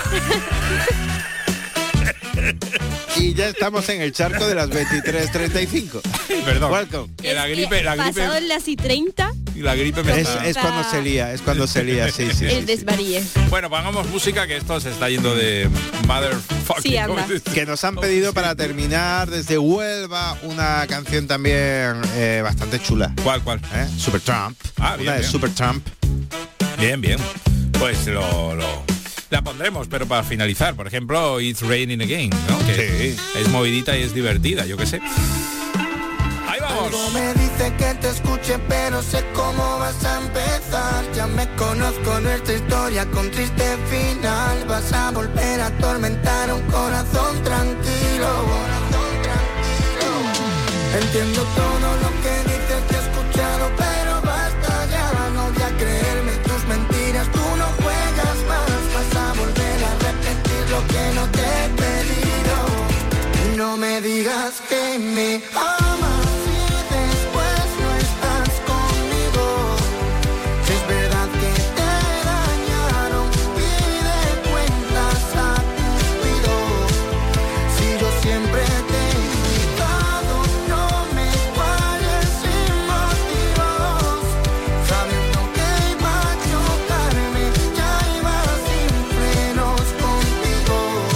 Y ya estamos en el charco de las veintitrés treinta y cinco. Perdón. Welcome. Que la Es gripe, que la pasado gripe, en las y treinta, la gripe me Es, está... es cuando se lía, es cuando se lía, sí, sí. sí, el sí. desvaríe. Bueno, pongamos música que esto se está yendo de motherfucking. Sí, anda. Que nos han pedido para terminar desde Huelva una canción también eh, bastante chula. ¿Cuál, cuál? ¿eh? Supertramp. Ah, bien, una de bien. Supertramp. Bien, bien. Pues lo, lo- la pondremos, pero para finalizar, por ejemplo, It's Raining Again, ¿no? Que Sí. es movidita y es divertida, yo qué sé. Ahí vamos. Algo me dice que te escuche, pero sé cómo vas a empezar. Ya me conozco nuestra historia con triste final. Vas a volver a atormentar un corazón tranquilo. Corazón tranquilo. Entiendo todo lo que dices, te he escuchado, pero basta ya. No voy a creerme tus mentiras, tú no juegas más. Vas a volver a repetir lo que no te he pedido. No me digas que me amas y después no estás conmigo. Si es verdad que te dañaron, pide cuentas a Cupido. Si yo siempre te he cuidado, no me falles sin motivos. Sabiendo que iba a chocarme, ya iba sin frenos contigo.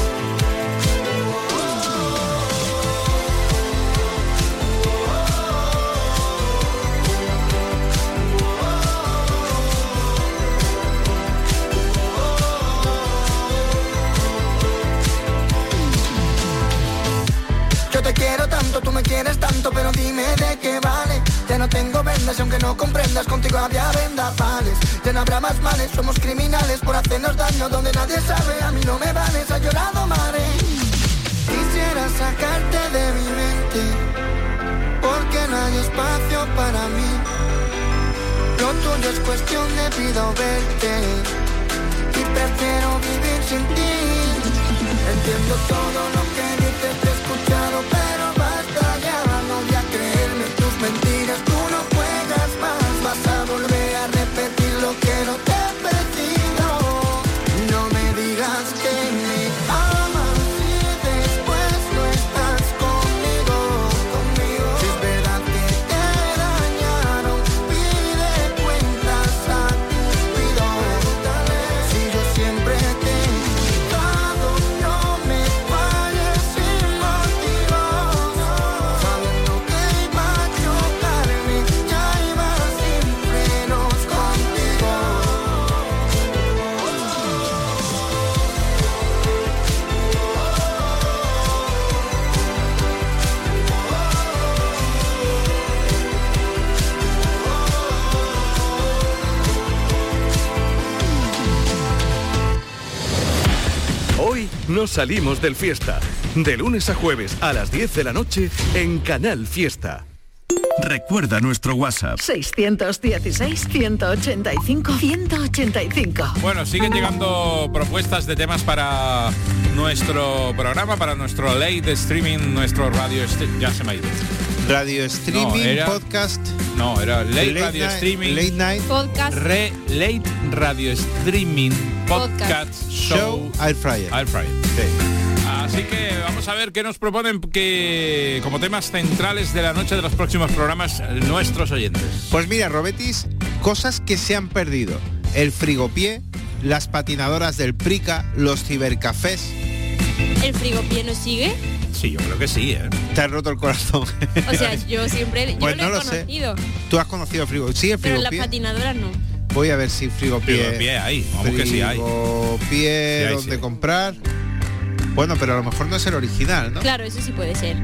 Yo te quiero tanto, tú me quieres tanto, pero dime de qué vale. Ya no tengo vendas y aunque no comprendas, contigo había vendavales. Ya no habrá más males, somos criminales por hacernos daño donde nadie sabe. A mí no me vales, ha llorado mare. Quisiera sacarte de mi mente, porque no hay espacio para mí. Lo tuyo es cuestión de pido verte, y prefiero vivir sin ti. Entiendo todo lo que dices, te he escuchado, pero basta ya. No voy a creerme tus mentiras, tú no juegas más. Vas a volver a repetir lo que no te he pedido. No me digas que me amas y después no estás conmigo. Conmigo. Si es verdad que te dañaron, pide cuentas a Cupido. Si yo siempre te he cuidado, no me falles sin motivos. Sabiendo que iba a chocarme, ya iba sin frenos contigo. Hoy nos salimos del Fiesta. De lunes a jueves a las diez de la noche en Canal Fiesta. Recuerda nuestro WhatsApp. seiscientos dieciséis, ciento ochenta y cinco, ciento ochenta y cinco. Bueno, siguen llegando propuestas de temas para nuestro programa, para nuestro late streaming, nuestro radio... st- Ya se me ha ido. Radio streaming, No, era- podcast. No, era late, Late radio night- streaming. late night. Podcast. Re, late radio streaming podcast, Podcast. show. Show Air Fryer. Air Fryer. Sí. Así Así que vamos a ver qué nos proponen que como temas centrales de la noche de los próximos programas nuestros oyentes. Pues mira, Robetis, cosas que se han perdido. El frigopié, las patinadoras del Prica, los cibercafés. ¿El frigopié no sigue? Sí, yo creo que sí, ¿eh? Te has roto el corazón. O sea, yo siempre, yo Pues lo no he lo sé. conocido. Tú has conocido el frigopié. Sí, el Pero frigopié. las patinadoras no. Voy a ver si frigopié. Frigopié hay, vamos que sí hay. Frigopié, Sí hay, donde sí. comprar. Bueno, pero a lo mejor no es el original, ¿no? Claro, eso sí puede ser.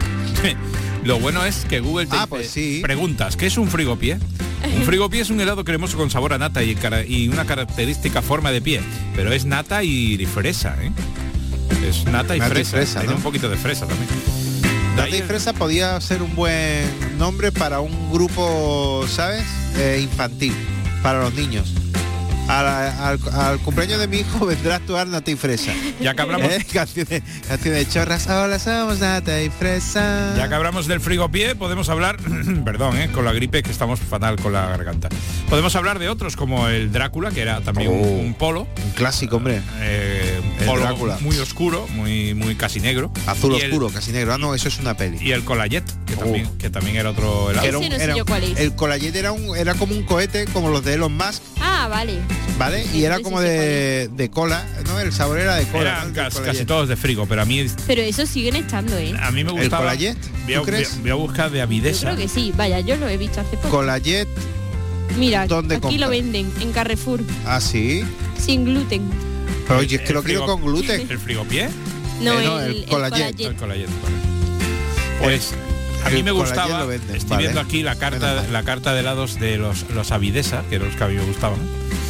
Lo bueno es que Google te Ah, dice, pues sí. preguntas, ¿qué es un frigopié? Un frigopié es un helado cremoso con sabor a nata y, cara- y una característica forma de pie, pero es nata y fresa, ¿eh? Es nata y Nata y fresa, fresa, tiene ¿no? un poquito de fresa también. De ahí Nata y el- fresa podía ser un buen nombre para un grupo, ¿sabes? Eh, infantil, para los niños. A la- al, al cumpleaños de mi hijo vendrá a actuar Nata y Fresa. Ya que hablamos- Eh, canciones, canciones de chorras, hola somos Nata y Fresa. Ya que hablamos del frigopié, podemos hablar, perdón, ¿eh? con la gripe, que estamos fatal con la garganta. Podemos hablar de otros, como el Drácula, que era también un, Oh, un polo. Un clásico, hombre. Eh, un El polo Drácula. muy oscuro, muy muy casi negro. Azul Y el- oscuro, casi negro. Ah, no, eso es una peli. Y el Colayet, que, también, que también era otro helado. Era un- Ese no sé era- yo cuál es. El Colayet era un era como un cohete, como los de Elon Musk, Ah, vale. ¿vale? Y era Ese como sí sé de, de cola, ¿no? El sabor era de cola. Eran ¿no? cas- El casi Colayet. todos de frigo, pero a mí Pero esos siguen estando, ¿eh? a mí me ¿El gustaba. Colayet? Voy a, ¿Tú crees? voy a- voy a buscar de Yo Avidesa. creo que sí. Vaya, yo lo he visto hace poco. Colayet, Mira, ¿dónde aquí compras? lo venden, en Carrefour, ah, sí. sin gluten. Pero oye, es que El lo quiero frigo- con gluten. ¿El frigopié? No, Eh, no, el, el el Colayet. El Colayet. Colayet, vale. Pues a mí El me Colayet gustaba, lo venden, estoy vale. viendo aquí la carta Menos mal. la carta de helados de los, los Avidesa, que eran los que a mí me gustaban.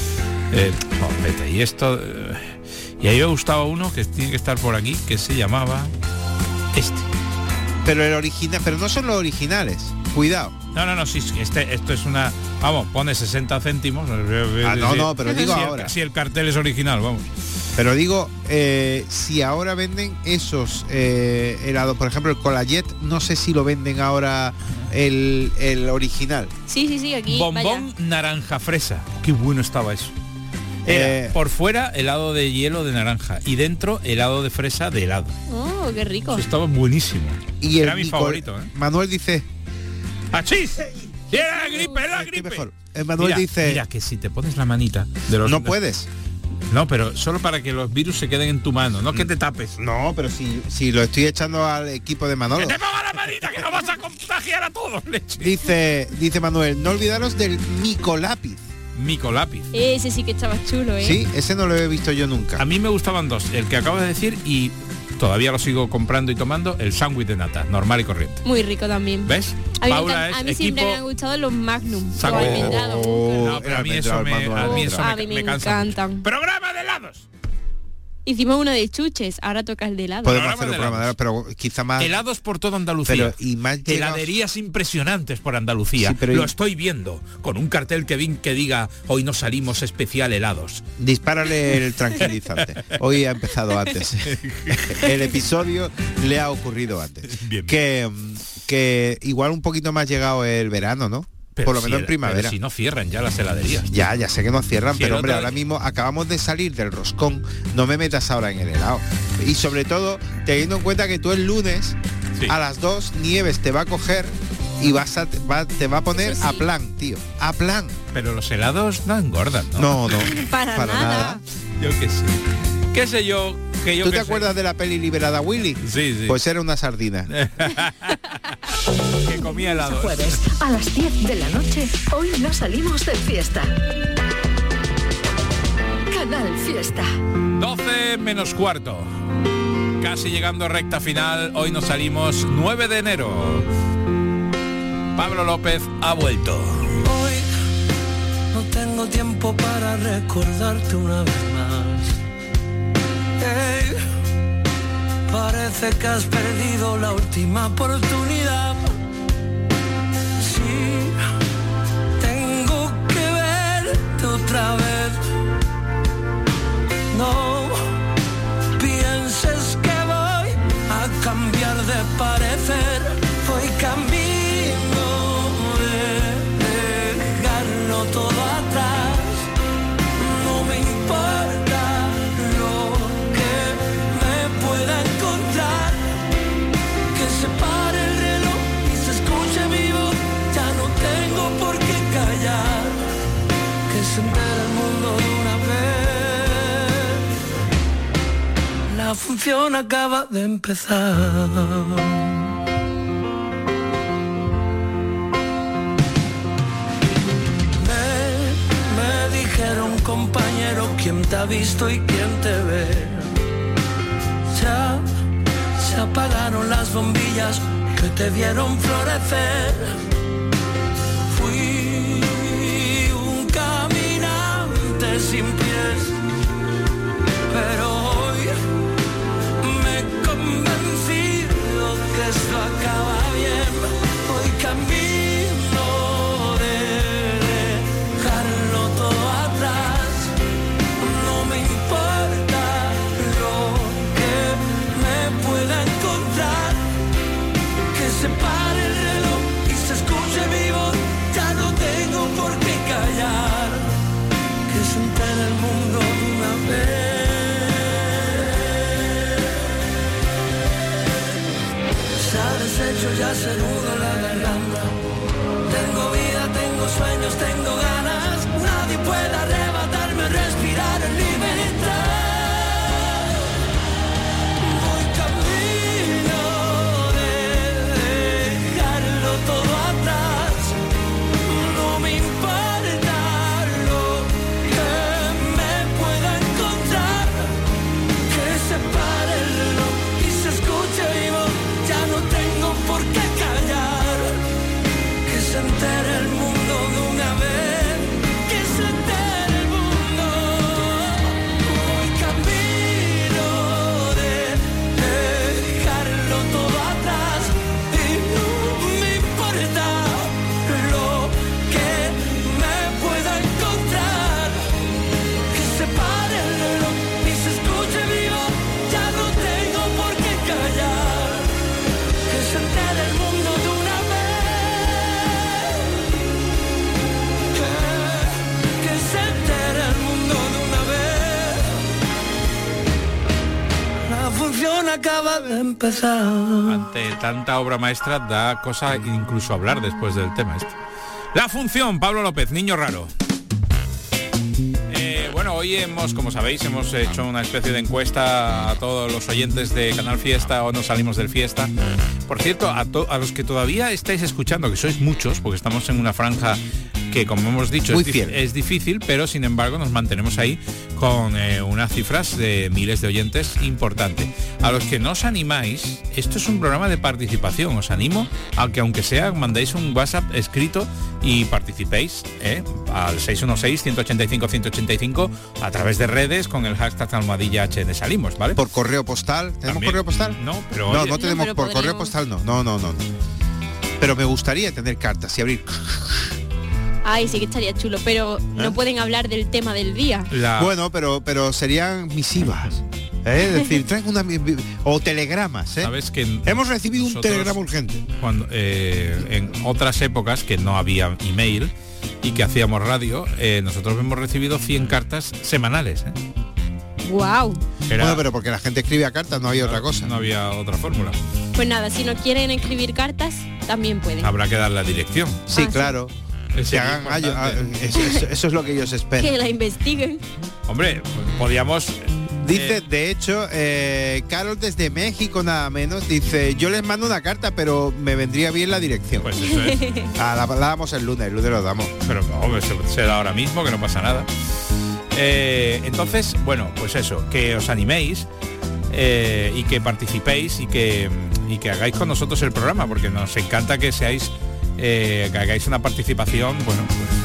Eh, oh, vete, y esto... eh, y ahí me gustaba uno que tiene que estar por aquí, que se llamaba este. Pero el original, pero no son los originales. Cuidado. No, no, no, sí, sí, este, esto es una... Vamos, pone sesenta céntimos. Ah, no, no, pero digo si el- ahora. si el cartel es original, vamos. Pero digo, eh, si ahora venden esos eh, helados, por ejemplo el Colayet, no sé si lo venden ahora el, el original. Sí, sí, sí, aquí. Bombón naranja fresa. Qué bueno estaba eso. Era Eh, por fuera helado de hielo de naranja y dentro helado de fresa de helado. Vaya. Oh, qué rico. Eso estaba buenísimo. Y Era el mi Nicol- favorito, ¿eh? Manuel dice, ¡Achís! ¡Sí, era la gripe, era la qué gripe! mejor. El Manuel Mira, dice, mira que si te pones la manita de los no puedes. No, pero solo para que los virus se queden en tu mano, no que te tapes. No, pero si, si lo estoy echando al equipo de Manolo. ¡Que te ponga la manita, que no vas a contagiar a todos, leche! Dice, dice Manuel, no olvidaros del micolápiz. Micolápiz. Ese sí que estaba chulo, ¿eh? Sí, ese no lo he visto yo nunca. A mí me gustaban dos, el que acabo de decir y todavía lo sigo comprando y tomando, el sándwich de nata, normal y corriente. Muy rico también. ¿Ves? A mí, me Paula encan- es a mí equipo... siempre me han gustado los Magnum. Los Sándwich. almendrados. No, pero a mí eso me, a mí eso a me, mí me me cansa mucho. encantan. ¡Programa de helados! Hicimos uno de chuches, ahora toca el de helado. Podemos Programa hacer un de programa de helados. pero quizá más. Helados por toda Andalucía. Pero, y más llegados- Heladerías impresionantes por Andalucía. Sí, pero Lo y- estoy viendo con un cartel que, vi- que diga hoy nos salimos especial helados. Dispárale el tranquilizante. Hoy ha empezado antes. El episodio le ha ocurrido antes. Bien. Que, mm, que igual un poquito más llegado el verano, ¿no? Pero Por lo si menos el- en primavera. pero si no cierran ya las heladerías. Ya, ya sé que no cierran, Si el pero hombre, otro- ahora mismo acabamos de salir del roscón, no me metas ahora en el helado. Y sobre todo, teniendo en cuenta que tú el lunes Sí. a las dos Nieves te va a coger y vas a, va- te va a poner Eso sí. a plan, tío. A plan. Pero los helados no engordan, ¿no? No, no. Para nada. Yo qué sé. ¿Qué sé yo? Que yo ¿Tú qué te sé. acuerdas de la peli Liberada Willy? Sí, sí. Pues era una sardina. que comía Lunes a helados. jueves a las diez de la noche, hoy no salimos de fiesta. Canal Fiesta. doce menos cuarto. Casi llegando a recta final. Hoy nos salimos nueve de enero. Pablo López ha vuelto. Hoy no tengo tiempo para recordarte una vez más. Hey, parece que has perdido la última oportunidad. Sí, tengo que verte otra vez. No pienses que voy a cambiar de parecer. Voy camino de dejarlo todo atrás. No me importa lo que me pueda encontrar. se entere el mundo de una vez. La función acaba de empezar. Compañero, ¿quién te ha visto y quién te ve? Ya se apagaron las bombillas que te vieron florecer. Fui un caminante sin pies, pero hoy me he convencido que esto acaba bien. Hoy camino de dejarlo todo atrás. Se pare el reloj y se escuche mi voz, ya no tengo por qué callar, que se entere el mundo de una vez. Se ha deshecho, ya se nuda la garganta. Tengo vida, tengo sueños, tengo ganas. Nadie puede arrebatarme respirar en libertad. Todo atrás, no me importa lo que me pueda encontrar, que se pare el reloj y se escuche mi voz, ya no tengo por qué callar, que se entere el mundo de una vez, que se entere el mundo. Voy camino de dejarlo todo atrás y no lo que me pueda encontrar, que se pare el reloj y se escuche mi voz, ya no tengo por qué callar, que se entere el mundo de una vez, que, que se entere el mundo de una vez. La función acaba de empezar. Ante tanta obra maestra da cosa incluso hablar después del tema este. La función, Pablo López, Niño Raro. Eh, bueno, hoy hemos, como sabéis, hemos hecho una especie de encuesta a todos los oyentes de Canal Fiesta o No Salimos del Fiesta. Por cierto, a, to- a los que todavía estáis escuchando, que sois muchos, porque estamos en una franja que, como hemos dicho, es, dif- es difícil, pero sin embargo nos mantenemos ahí con eh, unas cifras de miles de oyentes importante. A los que no os animáis, esto es un programa de participación. Os animo a que, aunque sea, mandéis un WhatsApp escrito y participéis ¿eh? al seis uno seis, uno ocho cinco, uno ocho cinco a través de redes con el hashtag almohadilla H N Salimos, ¿vale? Por correo postal. ¿Tenemos También. correo postal? No, pero no, oye, no tenemos no, por podríamos... correo postal, no. No, no, no. Pero me gustaría tener cartas y abrir. Ay, sí que estaría chulo, pero ¿Eh? no pueden hablar del tema del día. La... Bueno, pero pero serían misivas. ¿eh? Es decir, traen una o telegramas, ¿eh? Sabes que hemos recibido un nosotros, telegrama urgente. Cuando eh, en otras épocas que no había email y que hacíamos radio, eh, nosotros hemos recibido cien cartas semanales. ¿eh? Wow. Era, Bueno, pero porque la gente escribía cartas, no había otra cosa. No había otra fórmula. Pues nada, si no quieren escribir cartas, también pueden. Habrá que dar la dirección. Sí, Ah, claro. Es Que hagan, ah, yo- ah, eso, eso- eso es lo que ellos esperan. Que la investiguen. Hombre, podíamos... Dice, eh, de hecho, eh, Carol desde México nada menos, dice, yo les mando una carta, pero me vendría bien la dirección. Pues eso es. Ah, la, la damos el lunes, el lunes lo damos. Pero hombre, se, se da ahora mismo, que no pasa nada. Eh, entonces, bueno, pues eso, que os animéis eh, y que participéis y que, y que hagáis con nosotros el programa, porque nos encanta que seáis, eh, que hagáis una participación, bueno,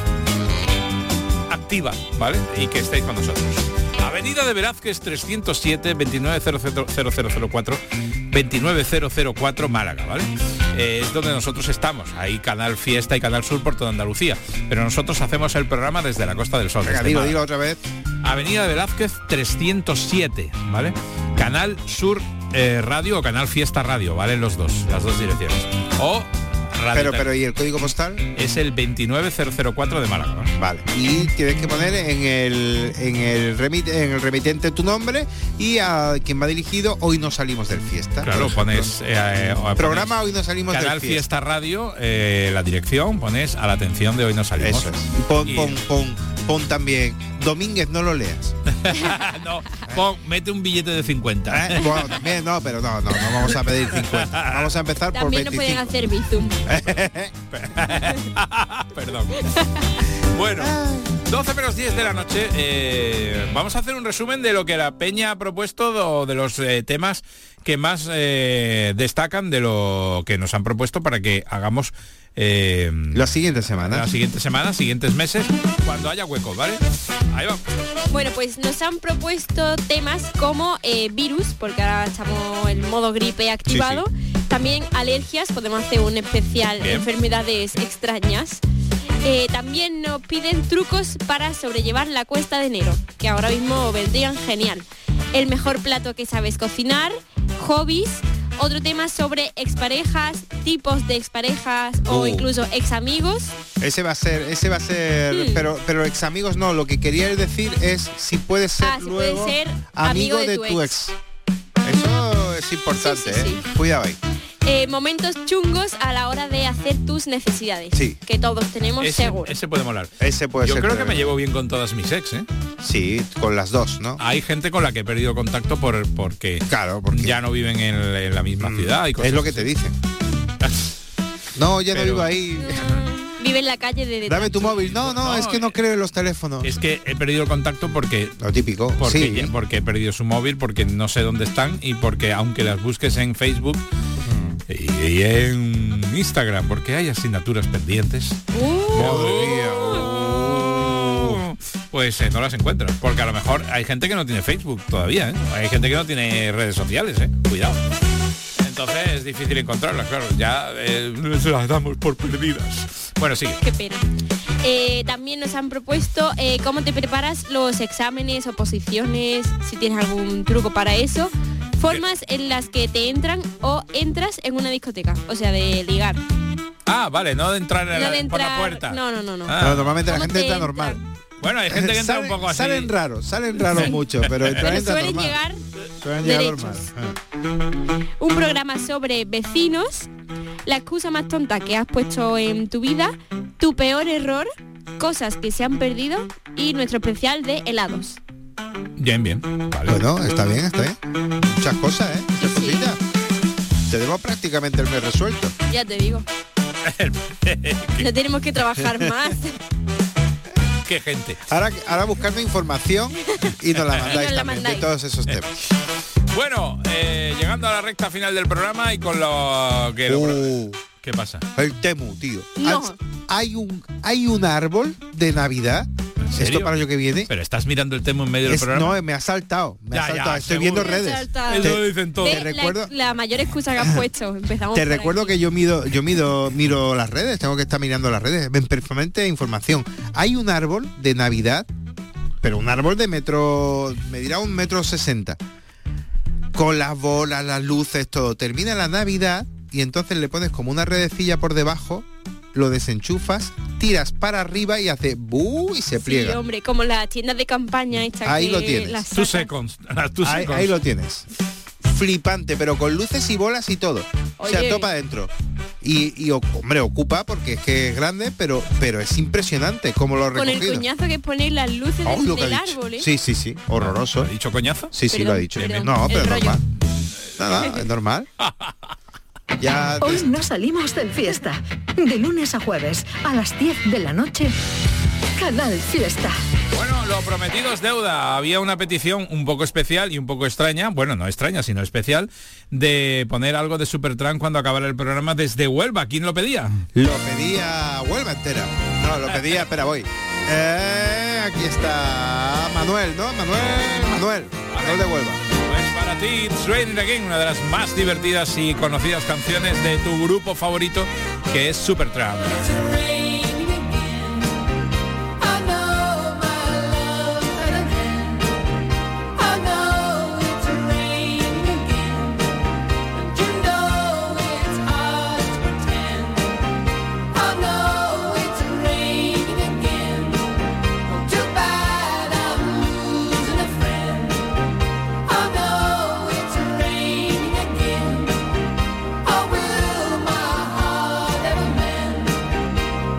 pues activa, ¿vale? Y que estéis con nosotros. Avenida de Velázquez trescientos siete, veintinueve cero cero cero cuatro, veintinueve cero cero cuatro Málaga, ¿vale? Eh, es donde nosotros estamos, ahí Canal Fiesta y Canal Sur por toda Andalucía, pero nosotros hacemos el programa desde la Costa del Sol. Venga, desde dilo, Málaga. dilo otra vez. Avenida de Velázquez trescientos siete, ¿vale? Canal Sur eh, Radio o Canal Fiesta Radio, ¿vale? Los dos, las dos direcciones. O Radio Pero, Tel- pero, ¿y el código postal? es el veintinueve cero cero cuatro de Málaga, ¿no? Vale. Y tienes que poner en el en el, remit, en el remitente tu nombre y a quien va dirigido Hoy no salimos del fiesta. Claro, pones... eh, eh, pones Programa Hoy no salimos Canal del fiesta. Fiesta Radio, eh, la dirección, pones a la atención de Hoy no salimos. Eso es. Y pon, Y- pon, pon pon también Domínguez, no lo leas. No, pon, mete un billete de cincuenta. ¿Eh? Bueno, también no, pero no, no, no vamos a pedir cincuenta. Vamos a empezar También por no veinticinco. pueden hacer bizum. Perdón. Bueno, doce menos diez de la noche. eh, vamos a hacer un resumen de lo que la Peña ha propuesto, o de los eh, temas que más eh, destacan de lo que nos han propuesto para que hagamos eh, las siguientes semanas. Las siguientes semanas, siguientes meses, cuando haya hueco, ¿vale? Ahí vamos. Bueno, pues nos han propuesto temas como eh, virus, porque ahora estamos en modo gripe activado. Sí, También alergias, podemos hacer un especial Bien. enfermedades extrañas. Eh, también nos piden trucos para sobrellevar la cuesta de enero, que ahora mismo vendrían genial. El mejor plato que sabes cocinar, hobbies, otro tema sobre exparejas, tipos de exparejas o Uh. incluso examigos. Ese va a ser, ese va a ser, Hmm. pero pero ex amigos no, lo que quería decir es si puede ser Ah, si puede luego ser amigo amigo de de, tu tu ex. Eso es importante, Sí, sí, ¿eh? Cuidado ahí. Eh, momentos chungos a la hora de hacer tus necesidades, Sí. que todos tenemos Ese, seguro. ese puede molar. Ese puede Yo ser. creo que me llevo bien con todas mis ex, ¿eh? Sí, con las dos, ¿no? Hay gente con la que he perdido contacto por porque, claro, porque ya no viven en, en la misma ciudad y cosas es lo que así. te dicen. No, ya no Pero- vivo ahí. Vive en la calle de Dame tu móvil. No, no, No, es que no creo en los teléfonos. Es que he perdido el contacto porque... Lo típico, Porque, sí. ya- porque he perdido su móvil, porque no sé dónde están y porque aunque las busques en Facebook y, y en Instagram, porque hay asignaturas pendientes, Madre mía. pues eh, no las encuentras. Porque a lo mejor hay gente que no tiene Facebook todavía, ¿eh? Hay gente que no tiene redes sociales, ¿eh? Cuidado. Entonces es difícil encontrarlas, claro. Ya eh, se las damos por perdidas. Bueno, sigue. Qué pena. Eh, también nos han propuesto eh, cómo te preparas los exámenes, oposiciones, si tienes algún truco para eso. Formas en las que te entran o entras en una discoteca, o sea, de ligar. Ah, vale, no de entrar, en No la- de por la entrar- puerta. No, no, no, no. Ah. Pero normalmente la ¿Cómo gente te entra entra? normal. Bueno, hay gente que entra Salen- un poco así. Salen raros, salen raros Sí. mucho, pero entran Pero entra suelen normal. llegar Suelen llegar derechos. normal. Ah. Un programa sobre vecinos, la excusa más tonta que has puesto en tu vida, tu peor error, cosas que se han perdido y nuestro especial de helados. Bien, bien. Vale. Bueno, está bien, está bien. Muchas cosas, ¿eh? Muchas cositas. Tenemos prácticamente el mes resuelto. Ya te digo. No tenemos que trabajar más. Qué gente. Ahora, ahora buscando información y nos la Y mandáis nos la también mandáis. de todos esos temas. Bueno, eh, llegando a la recta final del programa y con lo que... lo- Uh, ¿Qué pasa? el Temu, tío. No. Has- Hay un hay un árbol de Navidad. serio? Esto para el año que viene. Pero estás mirando el tema en medio del Es- programa. no, me ha saltado. Me Ya, ha ya, saltado. Estoy seguro. viendo Me ha redes. saltado. Eso Te- lo dicen todos. Ve Te la, recuerdo- la mayor excusa que has puesto. Empezamos Te por recuerdo aquí. que yo mido, yo mido, miro las redes, tengo que estar mirando las redes, ven perfectamente información. Hay un árbol de Navidad, pero un árbol de metro, me dirá un metro sesenta, con las bolas, las luces, todo. Termina la Navidad y entonces le pones como una redecilla por debajo, lo desenchufas, tiras para arriba y hace bu y se Sí, pliega. hombre, como las tiendas de campaña estas Ahí que lo tienes. las Two sacan. seconds. Las two Ahí, seconds. ahí lo tienes. Flipante, pero con luces y bolas y todo. O sea, Oye. topa adentro. Y, y, o- hombre, ocupa porque es que es grande, pero pero es impresionante como lo ha Con el recogido. coñazo que pone las luces Oh, del, lo que ha del dicho. árbol, ¿eh? Sí, sí, sí. Horroroso. ¿Ha dicho coñazo? Sí, sí, Perdón, lo ha dicho. perdón, No, pero el es rollo. normal. Nada, es normal. Ya Hoy no salimos del fiesta. De lunes a jueves a las diez de la noche. Canal Fiesta. Bueno, lo prometido es deuda. Había una petición un poco especial y un poco extraña, bueno, no extraña, sino especial, de poner algo de Supertramp cuando acabara el programa desde Huelva. ¿Quién lo pedía? lo pedía Huelva entera. No, lo pedía, espera, voy. Eh, aquí está Manuel, ¿no? Manuel, Manuel. Manuel de Huelva. Pues para ti, It's Raining Again, una de las más divertidas y conocidas canciones de tu grupo favorito, que es Supertramp. Oh, will my heart ever mend?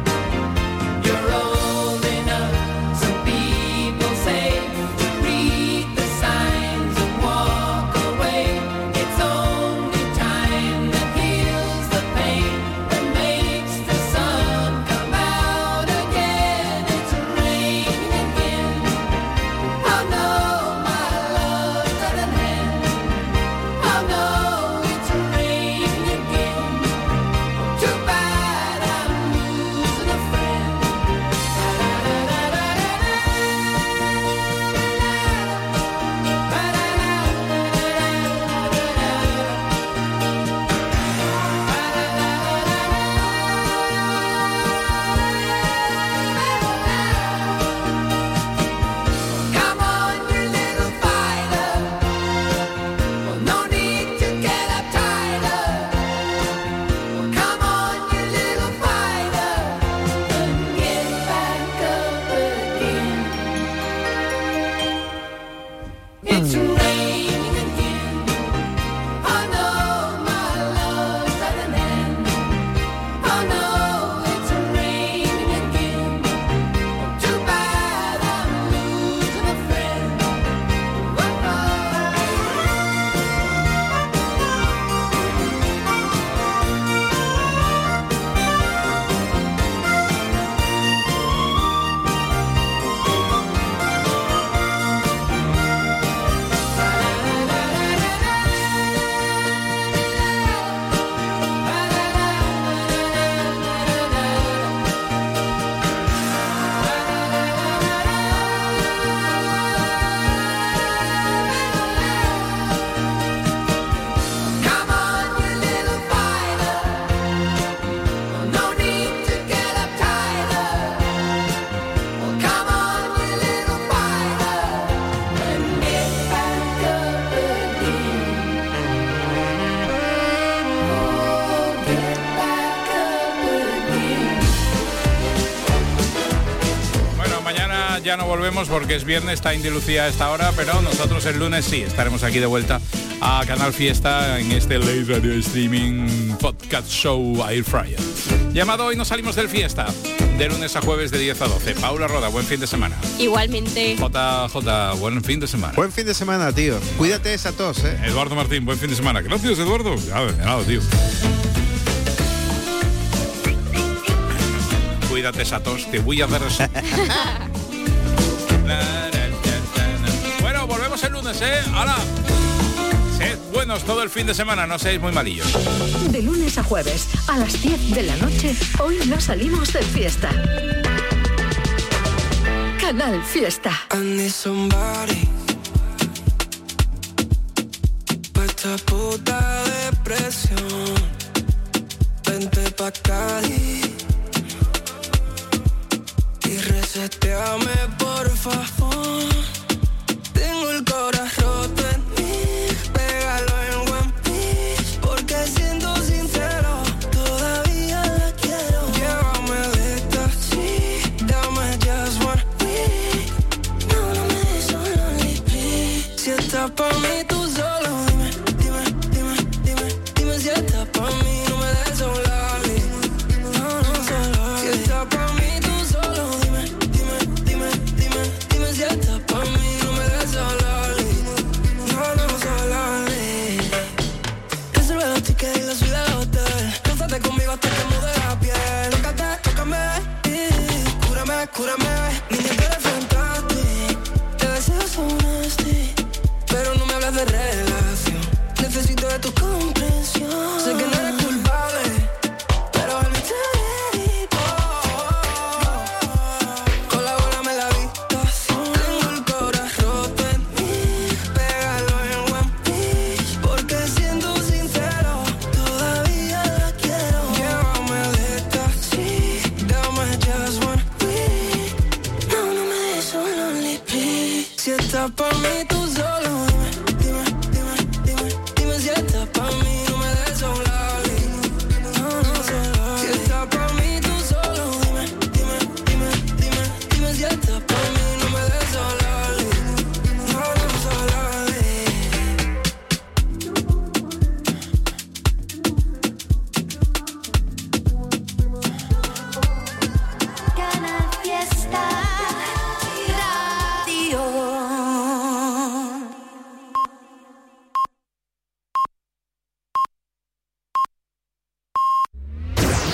ya no volvemos porque es viernes, está Indy Lucía a esta hora, pero nosotros el lunes sí, estaremos aquí de vuelta a Canal Fiesta en este Late Radio Streaming Podcast Show Air Fryer. Llamado Hoy nos salimos del Fiesta, de lunes a jueves de diez a doce. Paula Roda, buen fin de semana. Igualmente. J J, buen fin de semana. Buen fin de semana, tío. Cuídate esa tos, ¿eh? Eduardo Martín, buen fin de semana. Gracias, Eduardo. Ya, de nada, tío. Cuídate esa tos, te voy a dar eso. Bueno, volvemos el lunes, ¿eh? ¡Hala! Sed buenos todo el fin de semana, no seáis muy malillos. De lunes a jueves, a las diez de la noche, hoy no salimos de fiesta. Canal Fiesta. I need somebody pa' esta puta depresión. Vente pa' Cádiz y reseteame, por favor. Tengo el corazón roto en mí, pégalo en One Piece, porque siendo sincero, todavía la quiero. Llévame de taxi, dame just one week. No, no me des solo ni please. Si estás pa' mí, tú solo dime, dime, dime, dime, dime si estás pa' mí, no me des solo ni. No, no, solo si estás pa' mí. Que la ciudad del hotel, lánzate conmigo hasta que mude la piel. Tócate, tócame, y cúrame, cúrame. Niña, tú eres fantastic, te deseo so nasty, pero no me hablas de relación. Necesito de tu comprensión. Sé que no eres culpable, pero el misterio. Colabórame la habitación. Tengo el corazón roto en mí, pégalo en One Piece, porque siendo sincero, todavía la quiero. Llévame de taxi, dame just one week. No, no me des solo ni please. Si estás pa'